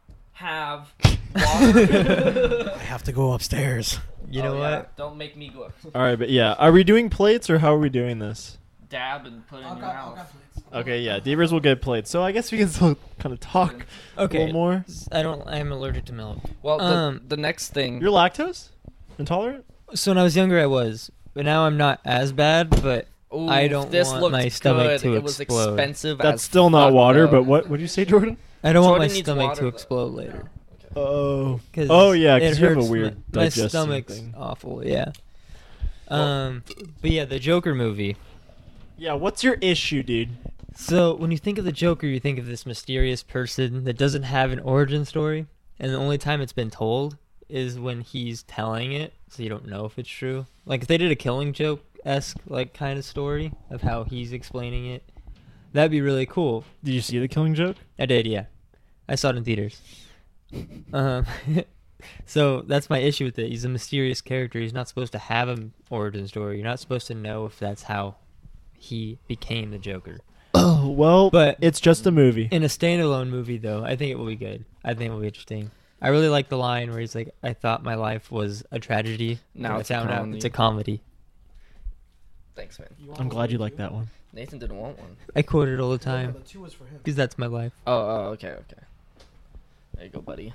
have water. I have to go upstairs. You know Oh, what? yeah. Don't make me go All right, but yeah, are we doing plates or how are we doing this? dab and put it in your mouth. Okay, yeah, D-Birds will get plates. So I guess we can still kind of talk a Okay. little more. I don't. I'm allergic to milk. Well, the, Um, the next thing. You're lactose intolerant? So when I was younger, I was, but now I'm not as bad. But Ooh, I don't this want looked my stomach good. to It was explode. expensive. That's as still not fuck, water, though. but what what did you say, Jordan? I don't want Jordan my needs stomach water, to though. explode later. Oh. 'Cause Oh yeah, it because you have a hurts weird my, my digestive stomach's thing. awful. Yeah. Well- Um, but yeah, the Joker movie. Yeah, what's your issue, dude? So when you think of the Joker, you think of this mysterious person that doesn't have an origin story, and the only time it's been told is when he's telling it, so you don't know if it's true. Like if they did a Killing Joke esque like kind of story of how he's explaining it, that'd be really cool. Did you see the Killing Joke? I did, yeah. I saw it in theaters. Um, so that's my issue with it. He's a mysterious character. He's not supposed to have an origin story. You're not supposed to know if that's how he became the Joker. Oh well, But- it's just a movie. In a standalone movie, though, I think it will be good. I think it will be interesting. I really like the line where he's like, "I thought my life was a tragedy. Now but it's a I found out comedy." it's a comedy." Thanks, man. I'm glad you like that one. Nathan didn't want one. I quote it all the time two was for him. because that's my life. Oh, oh, okay, okay. There you go, buddy.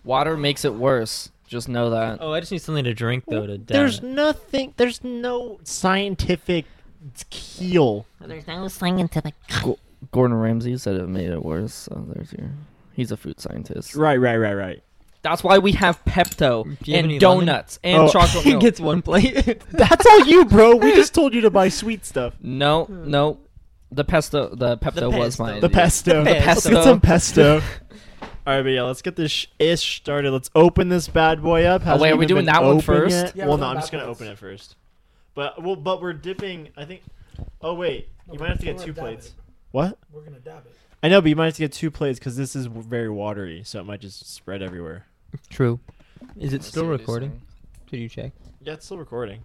Water makes it worse. Just know that. Oh, I just need something to drink though to down There's it. nothing. There's no scientific keel. There's no scientific. Gordon Ramsay said it made it worse. So there's your. He's a food scientist. Right, right, right, right. That's why we have Pepto Do you have any and lemon? donuts and Oh. chocolate He milk. gets one plate. That's all you, bro. We just told you to buy sweet stuff. No, no. The pesto, the Pepto was pesto. mine. The pesto. The Let's pesto. get some pesto. All right, but yeah, let's get this sh- ish started. Let's open this bad boy up. Oh, wait, Hasn't are we even doing been that one open first? yet. Yeah, well, we're no, doing I'm just gonna backwards. open it first. But well, but we're dipping. I think. Oh wait, you might have to get two plates. What? We're gonna dab it. I know, but you might have to get two plates because this is w- very watery, so it might just spread everywhere. True. Is it Let's see still what he's recording? saying. Did you check? Yeah, it's still recording.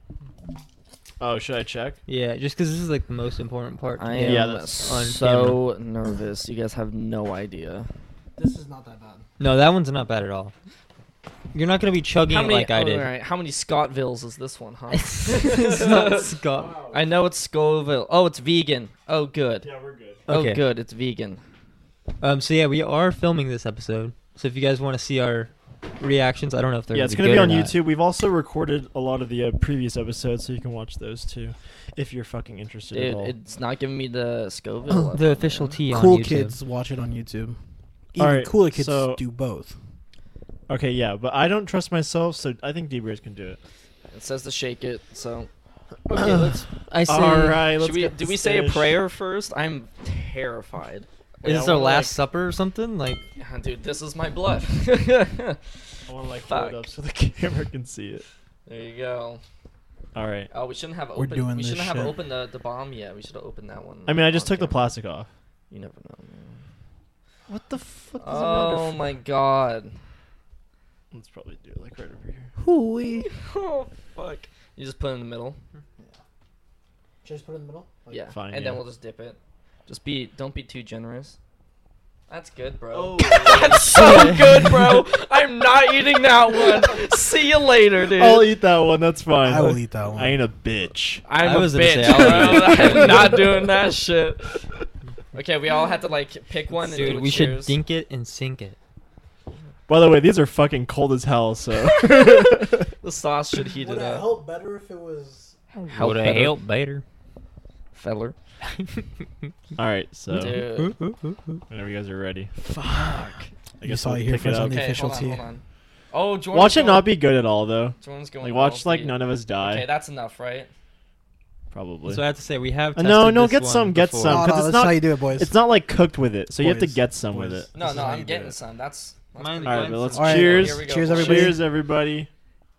Oh, should I check? Yeah, just because this is like the most important part. I Yeah. am Yeah, that's on so nervous. You guys have no idea. This is not that bad. No, that one's not bad at all. You're not gonna be chugging How it many? like I oh, did. alright, how many Scottvilles is this one, huh? It's not Scott. I know it's Scoville. Oh, it's vegan. Oh, good. Yeah, we're good. Okay. Oh, good. It's vegan. Um. So yeah, we are filming this episode. So if you guys want to see our reactions, I don't know if they're Yeah, it's gonna gonna be, be on good or not. YouTube. We've also recorded a lot of the uh, previous episodes, so you can watch those too, if you're fucking interested Dude, at all. it's not giving me the Scoville. The official T on Cool YouTube. kids watch it on YouTube. Even Alright, cooler kids so- do both. Okay, yeah, but I don't trust myself, so I think D-Bears can do it. It says to shake it, so. Okay, let's. I say. All right, let's Should we, get do we this say a dish. prayer first? I'm terrified. Is Yeah, this I our wanna, last like- supper or something? Like, Yeah, dude, this is my blood. I want to like hold Fuck. it up so the camera can see it. There you go. All right. Oh, we shouldn't have We're opened. doing we this shouldn't have shit. opened the, the bomb yet. We should have opened that one. I mean, I just on took the camera. plastic off. You never know. Man. What the fuck is Oh my god. Let's probably do it like right over here. Hooey. Oh fuck. You just put it in the middle. Just put it in the middle. Yeah. Fine, And yeah. then we'll just dip it. Just be. Don't be too generous. That's good, bro. Oh. That's so good, bro. I'm not eating that one. See you later, dude. I'll eat that one. That's fine. I will eat that one. I ain't a bitch. I'm I a was gonna bitch, say, I'll bro. eat it. I'm not doing that shit. Okay, we all had to like pick one and do dude, a we should cheers. dink it and sink it. By the way, these are fucking cold as hell. So The sauce should heat Would it it up. help better if it was? Help Would it better. help better? Feller. all right. So Dude. whenever you guys are ready, Fuck. I You guess saw we'll it here pick it first on up. the Okay, official hold on, tea. hold on. Oh, Jordan's Watch it going, not be good at all, though. Jordan's going Like watch balls like deep. none of us die. Okay, that's enough, right? Probably. So I have to say we have. Uh, Tested no, no, this get one some, get before. some. No, 'cause no, it's that's not- how you do it, boys. It's not like cooked with it, so you have to Boys. get some with Boys. it. No, This is no, how I'm you do getting it. some. That's. that's Mine- pretty All right, good. but let's All right, cheers. here we go. Cheers, everybody. Cheers, everybody.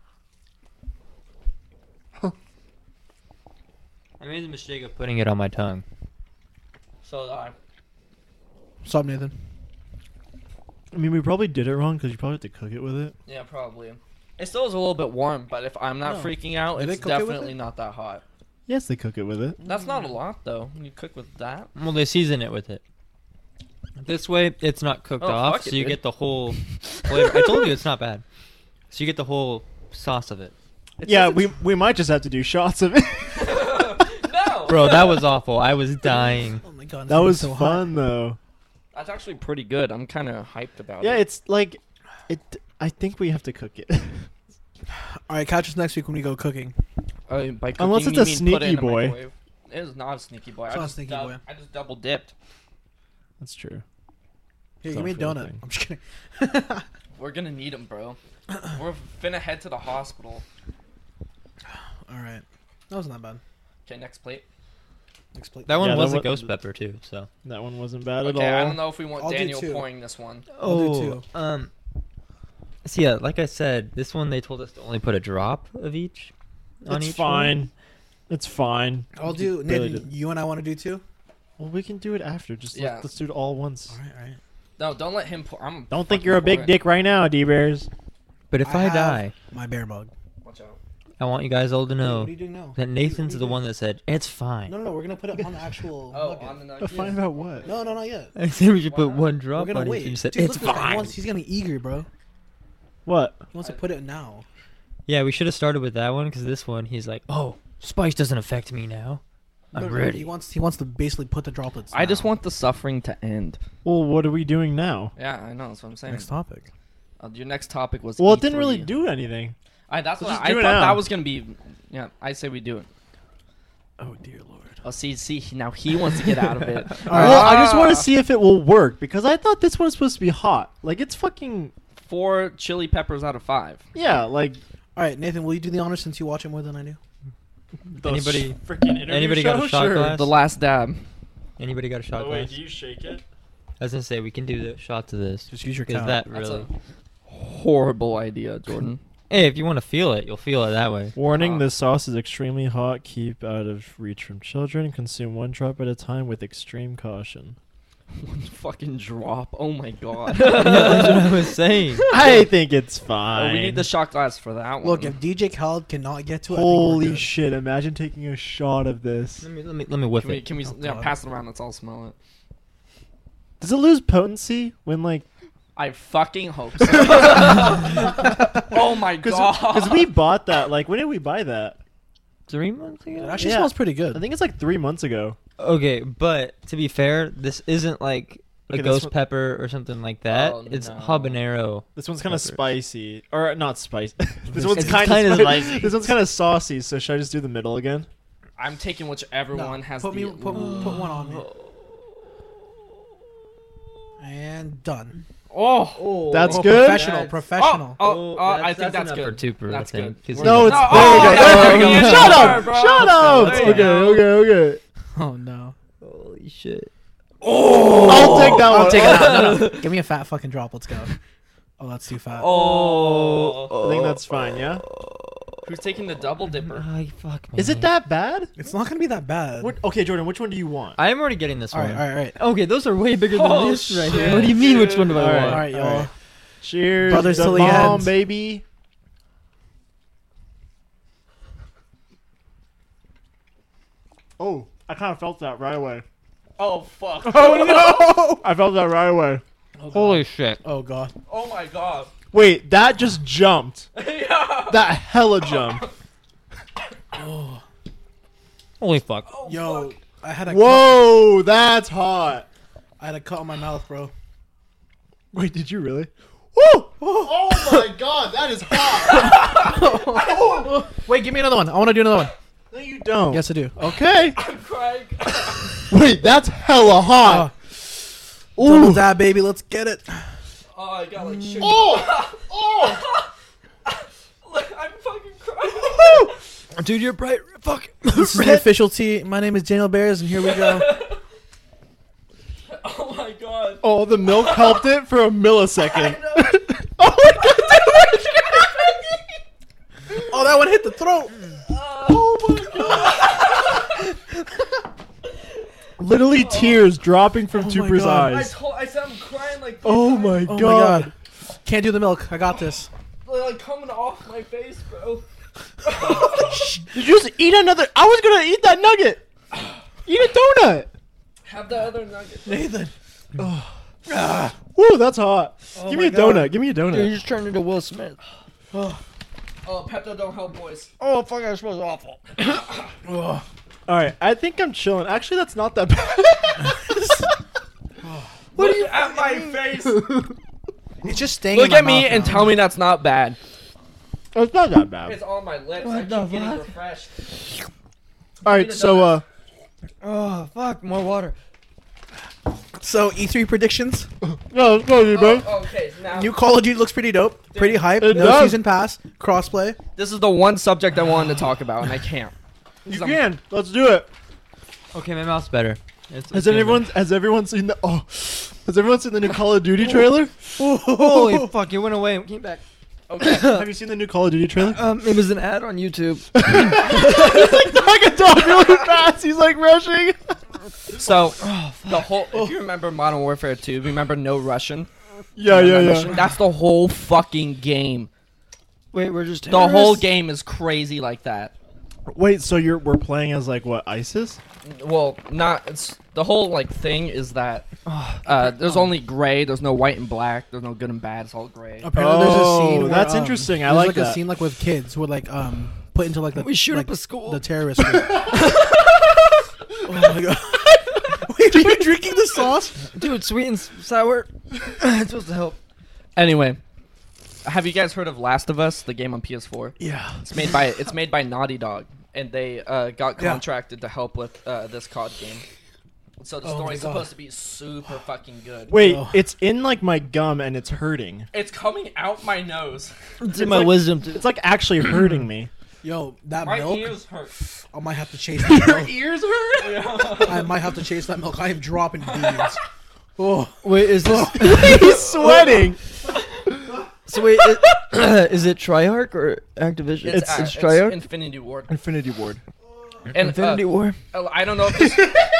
I made the mistake of putting it on my tongue. So did I. What's up, Nathan? I mean, we probably did it wrong because you probably have to cook it with it. Yeah, probably. It still is a little bit warm, but if I'm not No. freaking out, Did they it's cook it with definitely it? not that hot. Yes, they cook it with it. That's not a lot though. You cook with that. Well, they season it with it. This way, it's not cooked Oh, off, fuck so it, you dude. get the whole flavor. I told you it's not bad. So you get the whole sauce of it. It Yeah, says we we might just have to do shots of it. it's- no. Bro, that was awful. I was dying. Oh my god, it's that getting was so hot. fun though. That's actually pretty good. I'm kind of hyped about Yeah, it. it's like it. I think we have to cook it. All right, catch us next week when we go cooking. Uh, by cooking, Unless it's you a mean put it sneaky in a boy. microwave. It is not a sneaky boy. It's I not a just sneaky dou- boy. I just double dipped. That's true. Here, It's give me a not for donut. nothing. I'm just kidding. We're gonna need them, bro. We're finna head to the hospital. All right, that wasn't that bad. Okay, next plate. Next plate. That one Yeah, that was a one- ghost pepper too. So. That one wasn't bad Okay, at all. I don't know if we want I'll do Daniel two. pouring this one. I'll do Oh, two. um. So yeah, like I said, this one they told us to only put a drop of each. On It's each fine. One. It's fine. I'll do. Barely Nathan, did. you and I want to do two. Well, we can do it after. Just Yeah. let, let's do it all at once. All right, all right. No, don't let him pour. I'm. Don't think fucking you're a big pour it. dick right now, D Bears. But if I, have die, my bear bug. Watch out. I want you guys all to What know are you doing now? that Nathan's What are the you one doing? that said it's fine. No, no, no. We're gonna put it on the actual. Oh, nugget. on the Uh, nugget. Fine about what? No, no, not yet. I said we should Why put not? one We're drop gonna on wait. each. And you said Dude, it's look at this guy. He fine. wants- he's getting eager, bro. What? He wants to put it now. Yeah, we should have started with that one because this one he's like, oh, spice doesn't affect me now. I'm No, no, ready. He wants. He wants to basically put the droplets. I just now. want the suffering to end. Well, what are we doing now? Yeah, I know. That's what I'm saying. Next topic. Uh, your next topic was. Well, E it didn't really three. do anything. I, that's So what just I do it thought now. that was gonna be. Yeah, I say we do it. Oh dear lord. Oh, see, see, now he wants to get out of it. Well, I just want to Ah. see if it will work because I thought this one was supposed to be hot. Like it's fucking Four chili peppers out of five. yeah. Like All right, Nathan, will you do the honors since you watch it more than I do? the Anybody- freaking interview anybody got a show? shot Sure. glass? The last dab. Anybody got a shot Oh, wait, glass? do you shake it? I was gonna say we can do the shot to this. Just use your Because count. that That's really. a horrible idea, Jordan. Hey, if you want to feel it, you'll feel it that way. Warning: Uh, this sauce is extremely hot. Keep out of reach from children. Consume one drop at a time with extreme caution. One fucking drop. Oh my god. Yeah, that's what I was saying. I think it's Oh, fine. we need the shot glass for that one. Look, if D J Khaled cannot get to it, Holy I think we're good. shit! Imagine taking a shot of this. Let me let me let me whiff Can we, it. can we Oh, yeah, God. pass it around? Let's all smell it. Does it lose potency when like? I fucking hope so. Oh my god. Because we bought that. Like, when did we buy that? Three months It ago. actually Yeah. smells pretty good. I think it's like three months ago. Okay, but to be fair, this isn't like a Okay, this ghost one- pepper or something like that. Oh, it's no. habanero. This one's kind of Pepper. spicy, or not spicy. this It's one's kind kinda of spicy. spicy. This one's kind of saucy. So should I just do the middle again? I'm taking whichever No, one has put the. me put, put one on me. And done. Oh, That's Oh, good? Professional, That's- professional. Oh, oh, I think that's enough good. for Tupper. That's I think, good. 'cause No, he- it's No, there we oh, go. there There we we go. go. Shut There, up! bro. Shut up! There you Okay, go. okay, okay. Oh no. Holy shit. Oh, I'll take that I'm one. taking that. No, no. Give me a fat fucking drop. Let's go. Oh, that's too fat. Oh, I think that's fine. Yeah. who's taking the double dipper? Ay, fuck me. Is it that bad? It's not gonna be that bad. What? Okay, Jordan. Which one do you want? I am already getting this All right, one. all right, all right. Okay, those are way bigger than Oh, this right shit, here. What do you mean? Which one do I All right. want? All right, y'all. All right. Cheers, Brothers to till the mom, end. baby. Oh, I kind of felt that right away. Oh fuck. Oh no! I felt that right away. Holy shit. Oh god. Oh my god. Wait, that just jumped. Yeah. That hella jumped. Oh. Holy fuck. Oh, Yo, fuck. I had a cut, Whoa, that's hot. I had a cut on my mouth, bro. Wait, did you really? Woo! Oh my god, that is hot. Wait, give me another one. I want to do another one. No, you don't. Yes, I do. Okay. I'm crying. Wait, that's hella hot. Double Ooh. dab, baby. Let's get it. Oh, I got like shit. Oh! Oh! Look, I'm fucking crying. Dude, you're bright. Fuck. This is the official tea. My name is Daniel Bears, and here we go. Oh my god. Oh, the milk helped it for a millisecond. Oh my god. Oh, that one hit the throat. Oh my god. Literally tears dropping from Oh my Tupper's God. I eyes. told, I said I'm crying like. Oh my Oh god. my god. Can't do the milk. I got this. Like coming off my face, bro. Did you just eat another? I was gonna eat that nugget. Eat a donut. Have the other nugget. Nathan. Ah. Woo, that's hot. Oh Give my me a God. donut. Give me a Dude, you donut. just turned into Will Smith. Oh. Oh, Pepto don't help boys. Oh, fuck, that smells awful. Oh. All right, I think I'm chilling. Actually, that's not that bad. What are you at my face? It's just staying. Look in my at me mouth and now. tell me that's not bad. It's not that bad. It's on my lips. What I the keep getting fuck? refreshed. All right, so uh, Oh, fuck, more water. So E three predictions. no, let's go, you bro. Oh, okay, now New Call of Duty looks pretty dope. Pretty hype. It No does. season pass. Crossplay. this is the one subject I wanted to talk about, and I can't. You can. Let's do it. Okay, my mouth's better. It's, Has it's getting anyone has everyone seen the oh? Has everyone seen the new Call of Duty trailer? better. Holy fuck, it went away and came back. Okay. Have you seen the new Call of Duty trailer? Um, it was an ad on YouTube. Like a dog really fast. He's like rushing. So the whole, if you remember Modern Warfare two, remember No Russian? Yeah, yeah, That yeah. mission? That's the whole fucking game. Wait, we're just The whole game is crazy like that. Wait, so you're we're playing as like what ISIS? Well, not it's the whole like thing is that uh, there's only gray. There's no white and black. There's no good and bad. It's all gray. Apparently, there's a Oh, scene. Where, that's um, interesting. I there's like like that. a scene like with kids who are like um put into like the We shoot like, up a school. the terrorist group. Oh my god! Wait, are you drinking the sauce? Dude, sweet and s- sour. It's supposed to help. Anyway, have you guys heard of Last of Us, the game on P S four? Yeah. It's made by it's made by Naughty Dog, and they uh, got Yeah. contracted to help with uh, this C O D game. So the Oh my story's God. supposed to be super fucking good. Wait, Oh. it's in like my gum and it's hurting. It's coming out my nose. It's in my wisdom. Too. It's like actually hurting me. Yo, that My milk. ears hurt. I might have to chase that milk. Ears hurt? I might have to chase that milk. I am dropping beans. Oh, Wait, is this? He's sweating. So wait, is, is it Triarch or Activision? It's, It's, uh, it's Triarch. Infinity Ward. Infinity Ward. And, Infinity uh, War. oh, I don't know if this,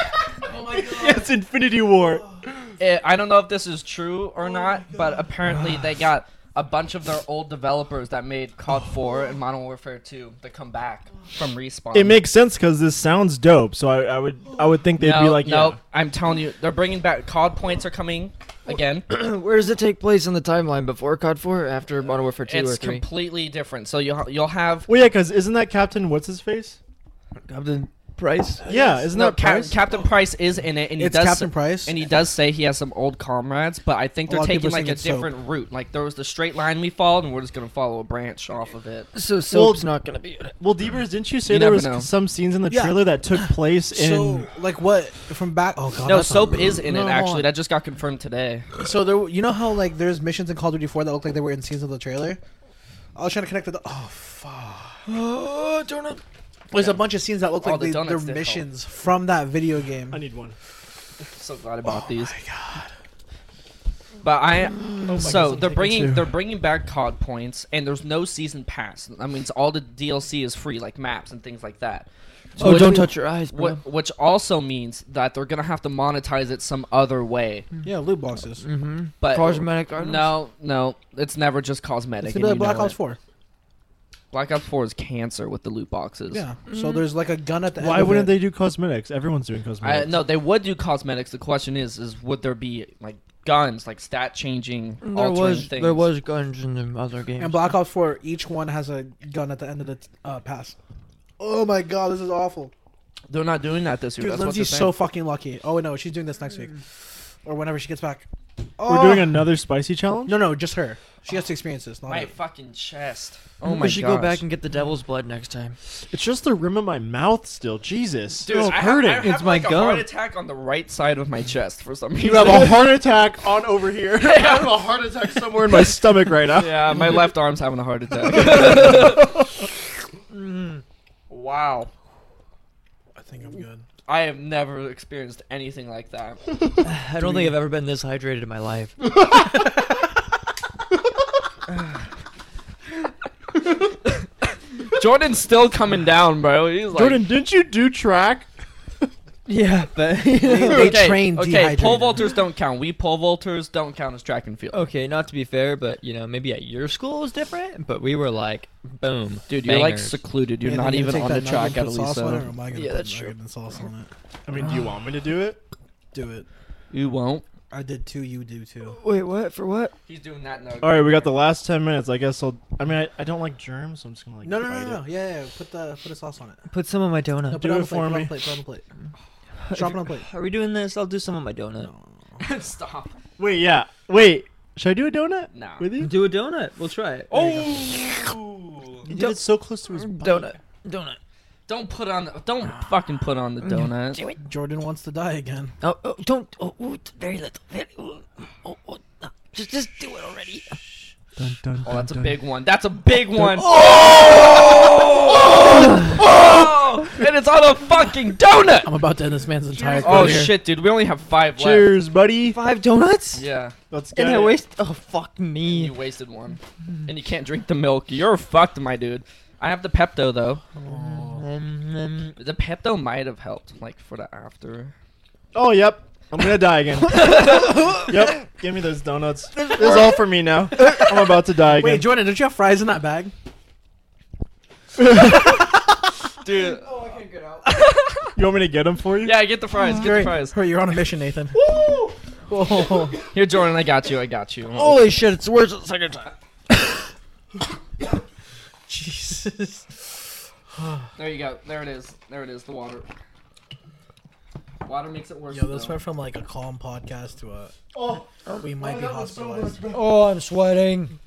Yes, Infinity War. eh, I don't know if this is true or not, but apparently they got a bunch of their old developers that made C O D four and Modern Warfare two to come back from Respawn. It makes sense because this sounds dope. So I, I would I would think they'd no, be like, no, yeah. I'm telling you, they're bringing back C O D points are coming again. Where does it take place in the timeline? Before C O D four, or after Modern Warfare two or It's three? completely different. So you'll you'll have Well, yeah, because isn't that Captain what's his face? Captain Price. Yeah, isn't no, that Cap- Price? Captain Price is in it, and he it's does Captain s- Price. and he does say he has some old comrades, but I think A they're lot of taking people like think a it's Soap. different route. Like there was the straight line we followed, and we're just gonna follow a branch off of it. So Soap's not gonna be in it. Well, Devers, didn't you say You there never was know. some scenes in the Yeah. trailer that took place in? So, like, what from back? Oh god. no, that's Soap not- is in No, it hold actually. on. That just got confirmed today. So there, you know how like there's missions in Call of Duty four that look like they were in scenes of the trailer. I was trying to connect the. Oh fuck. Oh, donut. There's a bunch of scenes that look Oh, like the they, donuts they're did help. missions from that video game. I need one. So glad I bought these. Oh my god. But I God, so I'm they're taking bringing two. they're bringing back C O D points, and there's no season pass. That means all the D L C is free, like maps and things like that. Oh, Which- don't touch your eyes, bro. Wh- which also means that they're gonna have to monetize it some other way. Yeah, loot boxes. Mm-hmm. But Cosmetic items. no, no, it's never just cosmetic. It's and gonna be you like Black know Ops it. four. Black Ops four is cancer with the loot boxes. Yeah. So there's like a gun at the Why end. of wouldn't it. they do cosmetics? Everyone's doing I, cosmetics. no, they would do cosmetics. The question is, is would there be like guns, like stat changing, There altering was things? there was guns in the other games. And Black Ops four, each one has a gun at the end of the uh, pass. Oh my god, this is awful. They're not doing that this year. Dude, That's what they're Lindsay's saying. so fucking lucky. Oh no, she's doing this next week, or whenever she gets back. We're Oh! doing another spicy challenge. No, no, just her. She has to experience this. Not My it. fucking chest. Oh we my should gosh. go back and get the devil's blood next time. It's just the rim of my mouth still. Jesus, Dude, still I have, hurting. I have It's my like a gum. heart attack on the right side of my chest for some reason. You have a heart attack on over here. I have a heart attack somewhere in my stomach right now. Yeah, my left arm's having a heart attack. Wow. I think I'm good. I have never experienced anything like that. I don't think I've ever been this hydrated in my life. Jordan's still coming down, bro. He's like, Jordan, didn't you do track? Yeah, but They, they okay, train okay, dehydrated. pole vaulters don't count. We pole vaulters don't count as track and field. okay, not to be fair, but you know, maybe at your school is different, but we were like, boom, Dude, you're like bangers. secluded. You're Yeah, not they're even gonna on take the that nugget track and at put sauce on it, or Aliso. am I gonna Yeah, put that's nugget true. and sauce on it? I mean, do you want me to do it? Do it. You won't. I did two. You do too. Wait, what? For what? He's doing that no. All right, we got the last ten minutes. I guess I'll. I mean, I, I don't like germs, so I'm just gonna like. No, no, no, bite no, no. it. Yeah, yeah. Put the put a sauce on it. Put some on my donut. No, put Do it on it the plate. for Put it on me. the plate. Put it on the plate. Drop it on the plate. Are we doing this? I'll do some on my donut. No. Stop. Wait, yeah. Wait, should I do a donut No. with you? Do a donut. We'll try it. Oh. You did it so close to his bite. Donut. Donut. Don't put on. Don't fucking put on the donut. Jordan wants to die again. Oh, oh don't. Oh, oh, very little. Very, oh, oh, oh, no. Just, just do it already. Dun, dun, Oh, that's a dun, big one. That's a big one. Oh! Oh! And it's on a fucking donut. I'm about to end this man's entire Oh career. shit, dude. We only have five left. Cheers, buddy. Five donuts? Yeah. Let's get And I it. waste. Oh, fuck You me. wasted one. And you can't drink the milk. You're fucked, my dude. I have the Pepto though. Um, um, The Pepto might have helped, like for the after. Oh, yep. I'm gonna die again. Yep. Give me those donuts. This is all for me now. I'm about to die Wait, again. Jordan, don't you have fries in that bag? Dude. Oh, I can't get out. You want me to get them for you? Yeah, get the fries. Get Hurry, the fries. hurry, you're on a mission, Nathan. Woo! Whoa. Here, Jordan. I got you. I got you. Holy shit, it's worse the second time. Jesus. There you go. There it is. There it is. The water. Water makes it worse. Yo, this though. went from like a calm podcast to a Oh, we might be hospitalized. Oh, I'm sweating.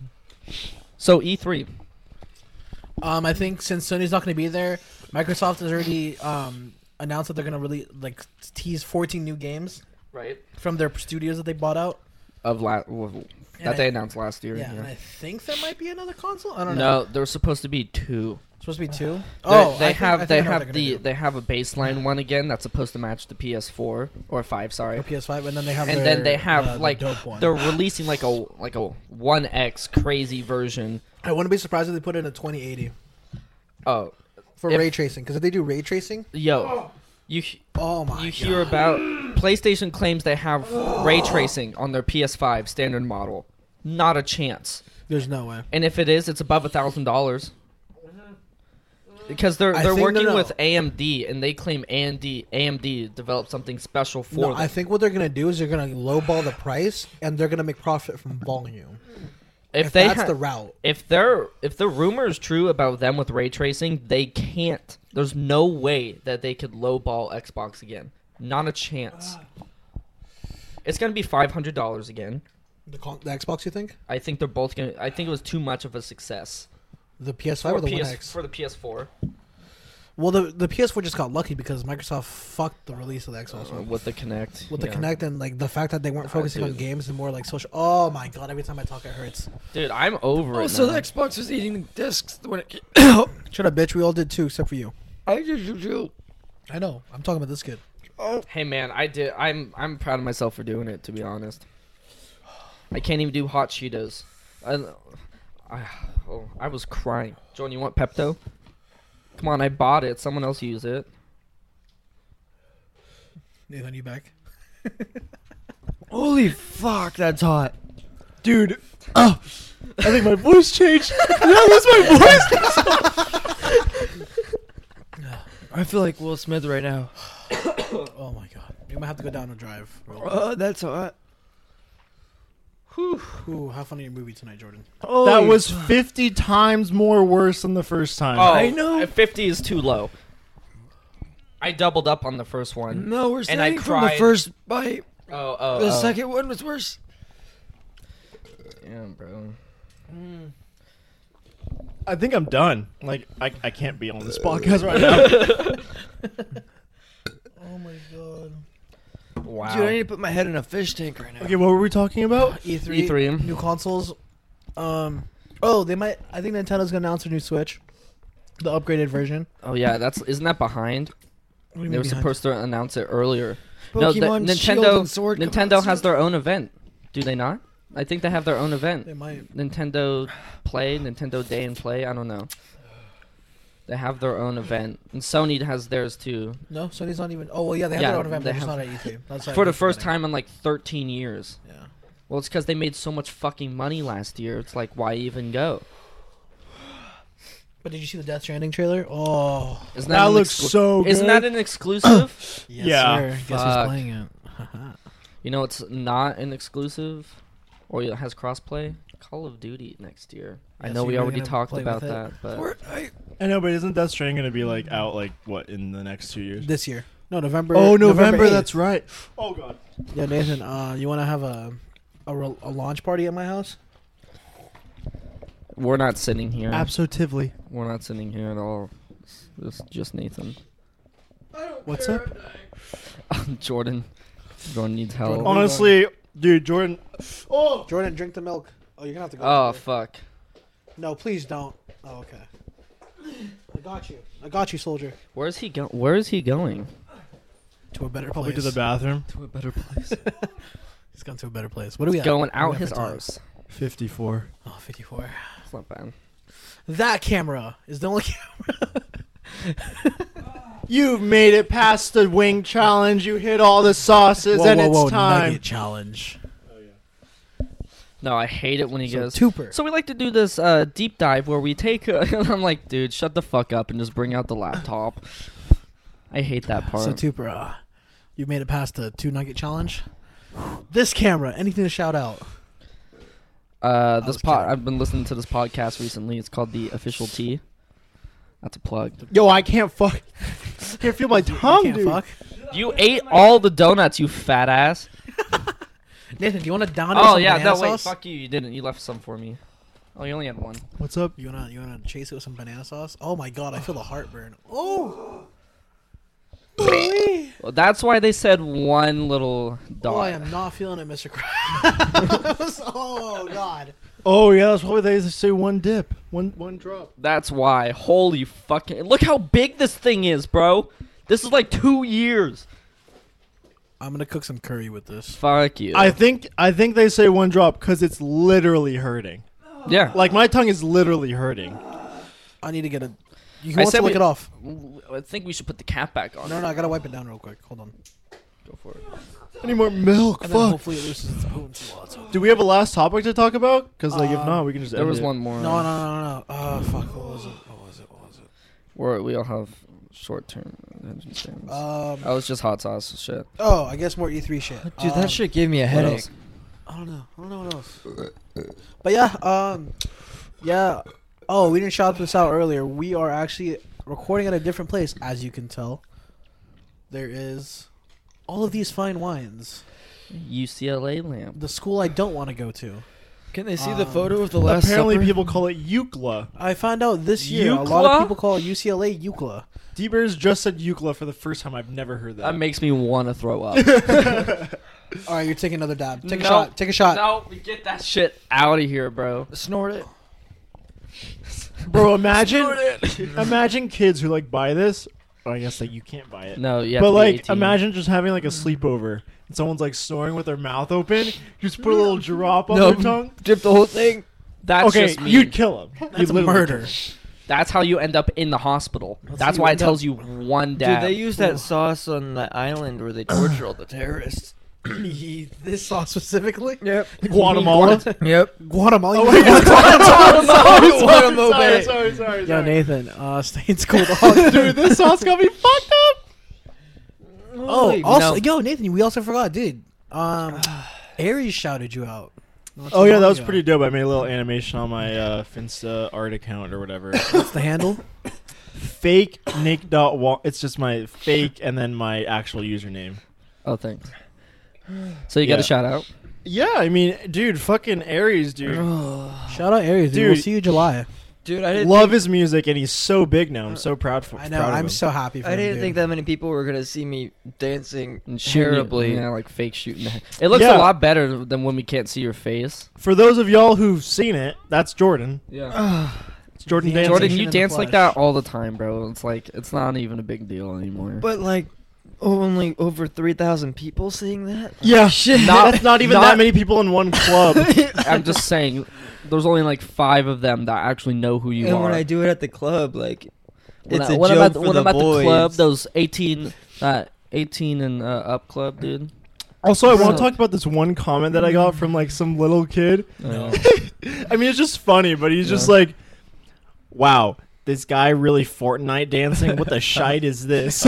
So E three. Um, I think since Sony's not going to be there, Microsoft has already um announced that they're going to really like tease fourteen new games Right. from their studios that they bought out. Of la- well, And that I- they announced last year. Yeah, Yeah. and I think there might be another console. I don't know. No, there was supposed to be two. It's supposed to be two. They- Oh, they I think- I have think they I know what have they're the gonna do. they have a baseline one again that's supposed to match the P S four or five. Sorry. Or P S five, and then they have And their, then they have the- the like dope one. they're releasing like a like a one X crazy version. I wouldn't be surprised if they put it in a twenty eighty Oh, for If- ray tracing, because if they do ray tracing, yo, you oh my, you God. hear about PlayStation claims they have ray tracing on their P S five standard model. Not a chance. There's no way. And if it is, it's above a thousand dollars. Because they're I they're think- working no, no. with A M D, and they claim A M D A M D developed something special for No, them. I think what they're gonna do is they're gonna lowball the price, and they're gonna make profit from volume. if, If they that's ha- the route, if they're if the rumor is true about them with ray tracing, they can't. There's no way that they could lowball Xbox again. Not a chance. It's gonna be five hundred dollars again. the, con- the Xbox, you think? I think they're both gonna. I think it was too much of a success The P S five for, or the P S, One X? for the P S four Well, the the P S four just got lucky because Microsoft fucked the release of the Xbox uh, One. with the Kinect. With the yeah. Kinect and like the fact that they weren't Ah, focusing on dude. games and more like social. Oh my god! Every time I talk, it hurts. Dude, I'm over Oh, it. so now. the Xbox was eating discs when it came. Shut up, bitch. We all did too, except for you. I did you too. I know. I'm talking about this kid. Hey man, I did. I'm I'm proud of myself for doing it. To be honest, I can't even do hot Cheetos. I, I, oh, I was crying. Jordan, you want Pepto? Come on, I bought it. Someone else use it. Nathan, you back? Holy fuck, that's hot. Dude, oh, I think my voice changed. Did I lose my voice? I feel like Will Smith right now. Oh my god. We might have to go down a drive. Oh, that's hot. Ooh, how funny your movie tonight, Jordan? That was fifty times more worse than the first time. Oh, I know. uh, fifty is too low. I doubled up on the first one. No, we're And I saying from the cried. first bite. Oh, oh, The oh. second one was worse. Yeah, bro. I think I'm done. Like, I, I can't be on this podcast right now. Oh my god. Wow. Dude, I need to put my head in a fish tank right now. Okay, what were we talking about? E three, E three. new consoles. Um, oh, they might. I think Nintendo's gonna announce a new Switch, the upgraded version. Oh yeah, that's isn't that behind? What do you They mean were behind? supposed to announce it earlier. No, the, Pokemon Shield Nintendo and Sword come Nintendo out has soon. their own event. Do they not? I think they have their own event. They might. Nintendo Play, Nintendo Day and Play. I don't know. They have their own event, and Sony has theirs too. No, Sony's not even. Oh well, yeah, they have Yeah, their own event, they but it's have- not at E three. That's For the like- first time in like thirteen years. Yeah. Well, it's because they made so much fucking money last year. It's like, why even go? But did you see the Death Stranding trailer? Oh, Isn't That an looks exclu- so good. Isn't that an exclusive? yes, Yeah. sir. Guess who's Fuck. playing it? You know, it's not an exclusive, or it has crossplay. Call of Duty next year. I Yeah, know so we you're already gonna talked play about with it? that, but Fortnite. I know, but isn't Death Stranding going to be, like, out, like, what, in the next two years? This year. No, November. Oh, November, eighth. that's right. Oh, God. Yeah, Nathan. Uh, you want to have a a, re- a launch party at my house? we're not sitting here. Absolutely. We're not sitting here at all. It's just, just Nathan. What's up? Jordan. Jordan needs help. Jordan. Honestly, dude, Jordan. Oh! Jordan, drink the milk. Oh, you're gonna have to go. Oh over there. fuck. No, please don't. Oh, okay. I got you. I got you, soldier. Where's he go? Where is he going? To a better Probably place. to the bathroom. To a better place. He's gone to a better place. What are we He's at? going What do we out have his for time? arse. fifty-four. Oh, fifty-four. It's not bad. That camera is the only camera. You've made it past the wing challenge. You hit all the sauces, whoa, and whoa, it's whoa, time. Nugget challenge. No, I hate it when he So, goes. Tooper. So we like to do this uh, deep dive where we take. Uh, I'm like, dude, shut the fuck up and just bring out the laptop. I hate that part. So, Tooper, uh, you made it past the two nugget challenge. This camera, anything to shout out? uh, I this was pod. kidding. I've been listening to this podcast recently. It's called the Official T. That's a plug. Yo, I can't fuck. Can't feel my tongue, Can't dude. fuck. You ate all the donuts, you fat ass. Nathan, do you want to down it with Oh some yeah, banana no wait, sauce? fuck you. You didn't. You left some for me. Oh, you only had one. What's up? You wanna you wanna chase it with some banana sauce? Oh my god, I feel the heartburn. Oh. Well, that's why they said one little dot. Oh, I am not feeling it, Mister Krabs. Oh god. Oh yeah, that's why they say one dip, one one drop. That's why. Holy fucking! Look how big this thing is, bro. This is like two years. I'm gonna cook some curry with this. Fuck you. I think I think they say one drop because it's literally hurting. yeah. Like my tongue is literally hurting. I need to get a. You I want said to lick we- it off? I think we should put the cap back on. No, no, I gotta wipe it down real quick. Hold on. Go for it. Any more milk? And then Fuck. hopefully it loosens its potency while it's open. Do we have a last topic to talk about? Because like if Um, not, we can just. There end was it. one more. No, no, no, no, no. Oh fuck. What was it? What was it? What was it? Where we all have short-term attention spans. Um. oh, it's just hot sauce shit. Oh, I guess more E three shit. Dude, Um, that shit gave me a What headache. else? I don't know. I don't know what else. But yeah, um, yeah. Oh, we didn't shout this out earlier. We are actually recording at a different place, as you can tell. There is all of these fine wines. U C L A lamp. The school I don't want to go to. Can they see Um, the photo of the last Apparently, supper? people call it Eucla. I found out this year a lot Eucla? of people call U C L A Eucla. D-Bears just said Eucla for the first time. I've never heard that. That makes me want to throw up. All right, you're taking another dab. Take a No. shot. Take a shot. no, get that shit out of here, bro. Snort it. Bro, imagine, imagine kids who like buy this. Oh, I guess like you can't buy it. No, yeah. But like, imagine just having like a sleepover and someone's like snoring with their mouth open. You just put a little drop on No. their tongue. Dip the whole thing. That's okay, just me. you'd kill them. That's murder. That's how you end up in the hospital. That's That's, how you why it end up- tells you one dab. Dude, they use that sauce on the island where they torture all the terrorists. This sauce specifically? Yep. Guatemala. Yep. Guatemala. Oh, You wait, mean sorry, Guatemala, sorry, baby. sorry, sorry, Yo, sorry. Nathan, uh, stay in school, dog. Dude, this sauce got me fucked up. Oh, Holy- also, no. yo, Nathan, we also forgot, dude. Um, Aries shouted you out. Not Oh too yeah, long that was ago. pretty dope. I made a little animation on my uh, Finsta art account or whatever. What's the handle? Fake Nick dot wa- It's just my fake and then my actual username. Oh, thanks. So you got Yeah. a shout out. Yeah, I mean, dude, fucking Aries, dude. Shout out Aries, dude. We'll Dude. see you July. Dude, I didn't Love think, his music and he's so big now. I'm so proud for. I know. proud of I'm him. so happy for I him, didn't dude. think that many people were gonna see me dancing And shooting terribly. it, yeah, like fake shooting. the- It looks Yeah. a lot better than when we can't see your face. For those of y'all who've seen it, that's Jordan. Yeah. It's Jordan The dancing. Jordan, Sensation you in the dance like flesh. that all the time, bro. It's like it's not even a big deal anymore. But like, only over three thousand people seeing that. Yeah, Not- that's not even not- that many people in one club. I'm just saying, there's only like five of them that actually know who you and are. when I do it at the club, like, When it's I- a when I'm joke at, for when the I'm at boys. the club, those eighteen, uh, eighteen and uh, up club, dude. Also, I want to So- talk about this one comment that I got from like some little kid. No. I mean, it's just funny, but he's just Yeah. like, "Wow, this guy really Fortnite dancing? What the shite is this?"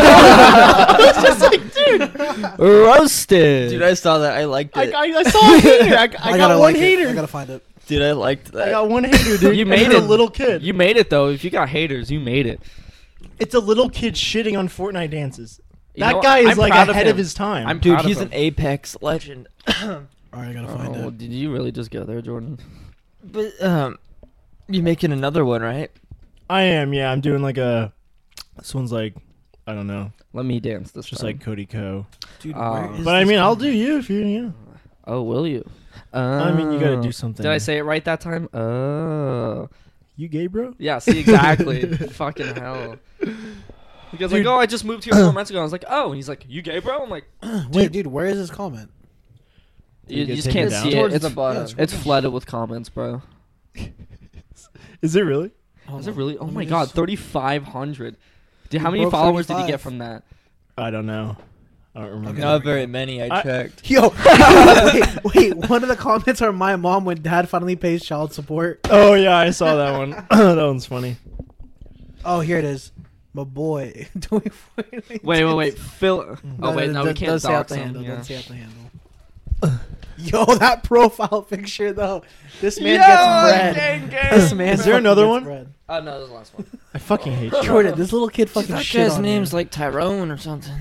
It's just like, dude, Roasted. Dude, I saw that. I liked I, it. I, I saw a hater. I, I, I, got gotta one like hater. It. I gotta find it. Dude, I liked I that. got one hater, dude. You And made it's it. a little kid. You made it though. If you got haters, you made it. It's a little kid shitting on Fortnite dances. You That know, guy is I'm like proud ahead him. of his time. I'm Dude, proud of he's him. an Apex legend. All right, I gotta find Oh, it. did you really just go there, Jordan? But um, you making another one, right? I am. Yeah, I'm doing like a. This one's like, I don't know. Let me dance this It's just time. like Cody Co. Dude, Uh, where is But I this mean, I'll coming? do you if you. Yeah. Oh, will you? I mean, you gotta Oh. do something. Did I say it right that time? Oh. You gay, bro? Yeah, see, exactly. Fucking hell. Because like, Dude. oh, I just moved here four months ago. I was like, oh, and he's like, you gay, bro? I'm like, Wait, dude, where is this comment? you, You you can just take can't it down. see it. Towards It's, the bottom. Yeah, it's flooded with comments, bro. Is it really? Hold Is it on. really? Oh Let my me god, just- thirty-five hundred. Dude, how You many broke followers did you thirty-five. get from that? I don't know. I don't remember. Okay. Not very many. I, I- checked. Yo, wait, wait. One of the comments are my mom when dad finally pays child support. Oh yeah, I saw that one. that one's funny. Oh, here it is. My boy. doing Wait, wait, wait. Phil. No, Oh wait, no, we don't- can't don't say out dox the him. handle. Yeah. Don't say out the handle. Yo, that profile picture though. This man Yo, gets bread. gang, gang. This man Is there fucking another gets one? bread. Oh no, this is the last one. I fucking hate you. Jordan, this little kid fucking That shit guy's on name's you. like Tyrone or something.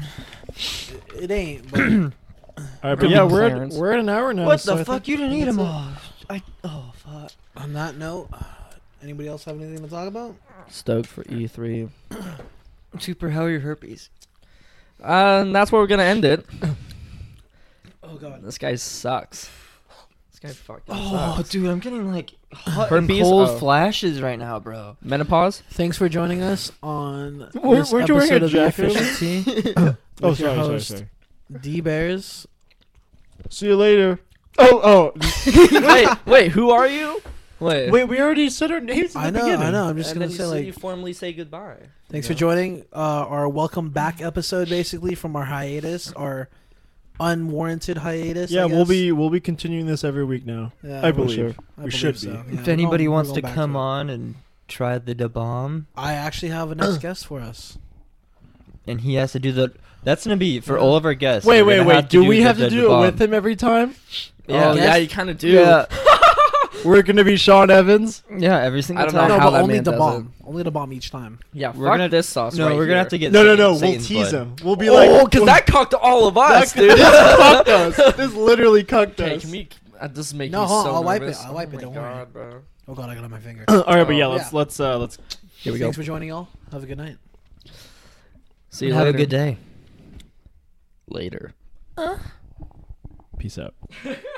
It ain't. But All right, but Could yeah, be we're at, Clarence. we're at an hour now. what so the I fuck? think You didn't eat that's them it. all. I. Oh fuck. On that note, uh, anybody else have anything to talk about? Stoked for E three. Super Howie herpes. Uh, and that's where we're gonna end it. Oh god. This guy sucks. This guy fucking Oh, sucks. dude, I'm getting like hot and Herpes? cold Oh. flashes right now, bro. Menopause. Thanks for joining us on Were- this weren't you wearing episode a of The jacket? Efficiency. Oh, With your sorry, sorry, host, sorry. D Bears. See you later. Oh, oh. wait, wait. Who are you? Wait. Wait, we already said our names. At I the know, beginning. I know. I'm just and gonna then say you, like, you formally say goodbye. thanks you for know? joining uh, our welcome back episode, basically from our hiatus, our unwarranted hiatus. Yeah, I we'll guess. be we'll be continuing this every week now. Yeah, I we'll- believe. I we believe should so. be. Yeah, If we're anybody going- wants we're to going back come it. on and try the da bomb, I actually have a next guest for us. and he has to do the. That's gonna be for all of our guests. Wait, we're wait, gonna wait. have Do do we the have to da do it bomb. with him every time? Oh, Yes. yeah, you kind of do. Yeah, We're gonna be Sean Evans. yeah. Every single I don't time. know No, how but that only man the does bomb. Only the bomb each time. Yeah, We're fuck gonna- this sauce. No, right we're gonna here. have to get. No, no, Satan- no. We'll Satan's tease blood. him. We'll be Oh, like, because that cocked all of us, that, dude. this cucked us. This literally cucked Okay, us. can we? Uh, this is making No, me hold on, so I'll wipe nervous. it, I'll wipe oh it, my don't worry. God, bro. Oh god, I got it on my finger. All right, but yeah, Oh, let's yeah. let's uh let's. Here we go. Thanks for joining, y'all. Have a good night. See you Have later. a good day. Later. Peace out.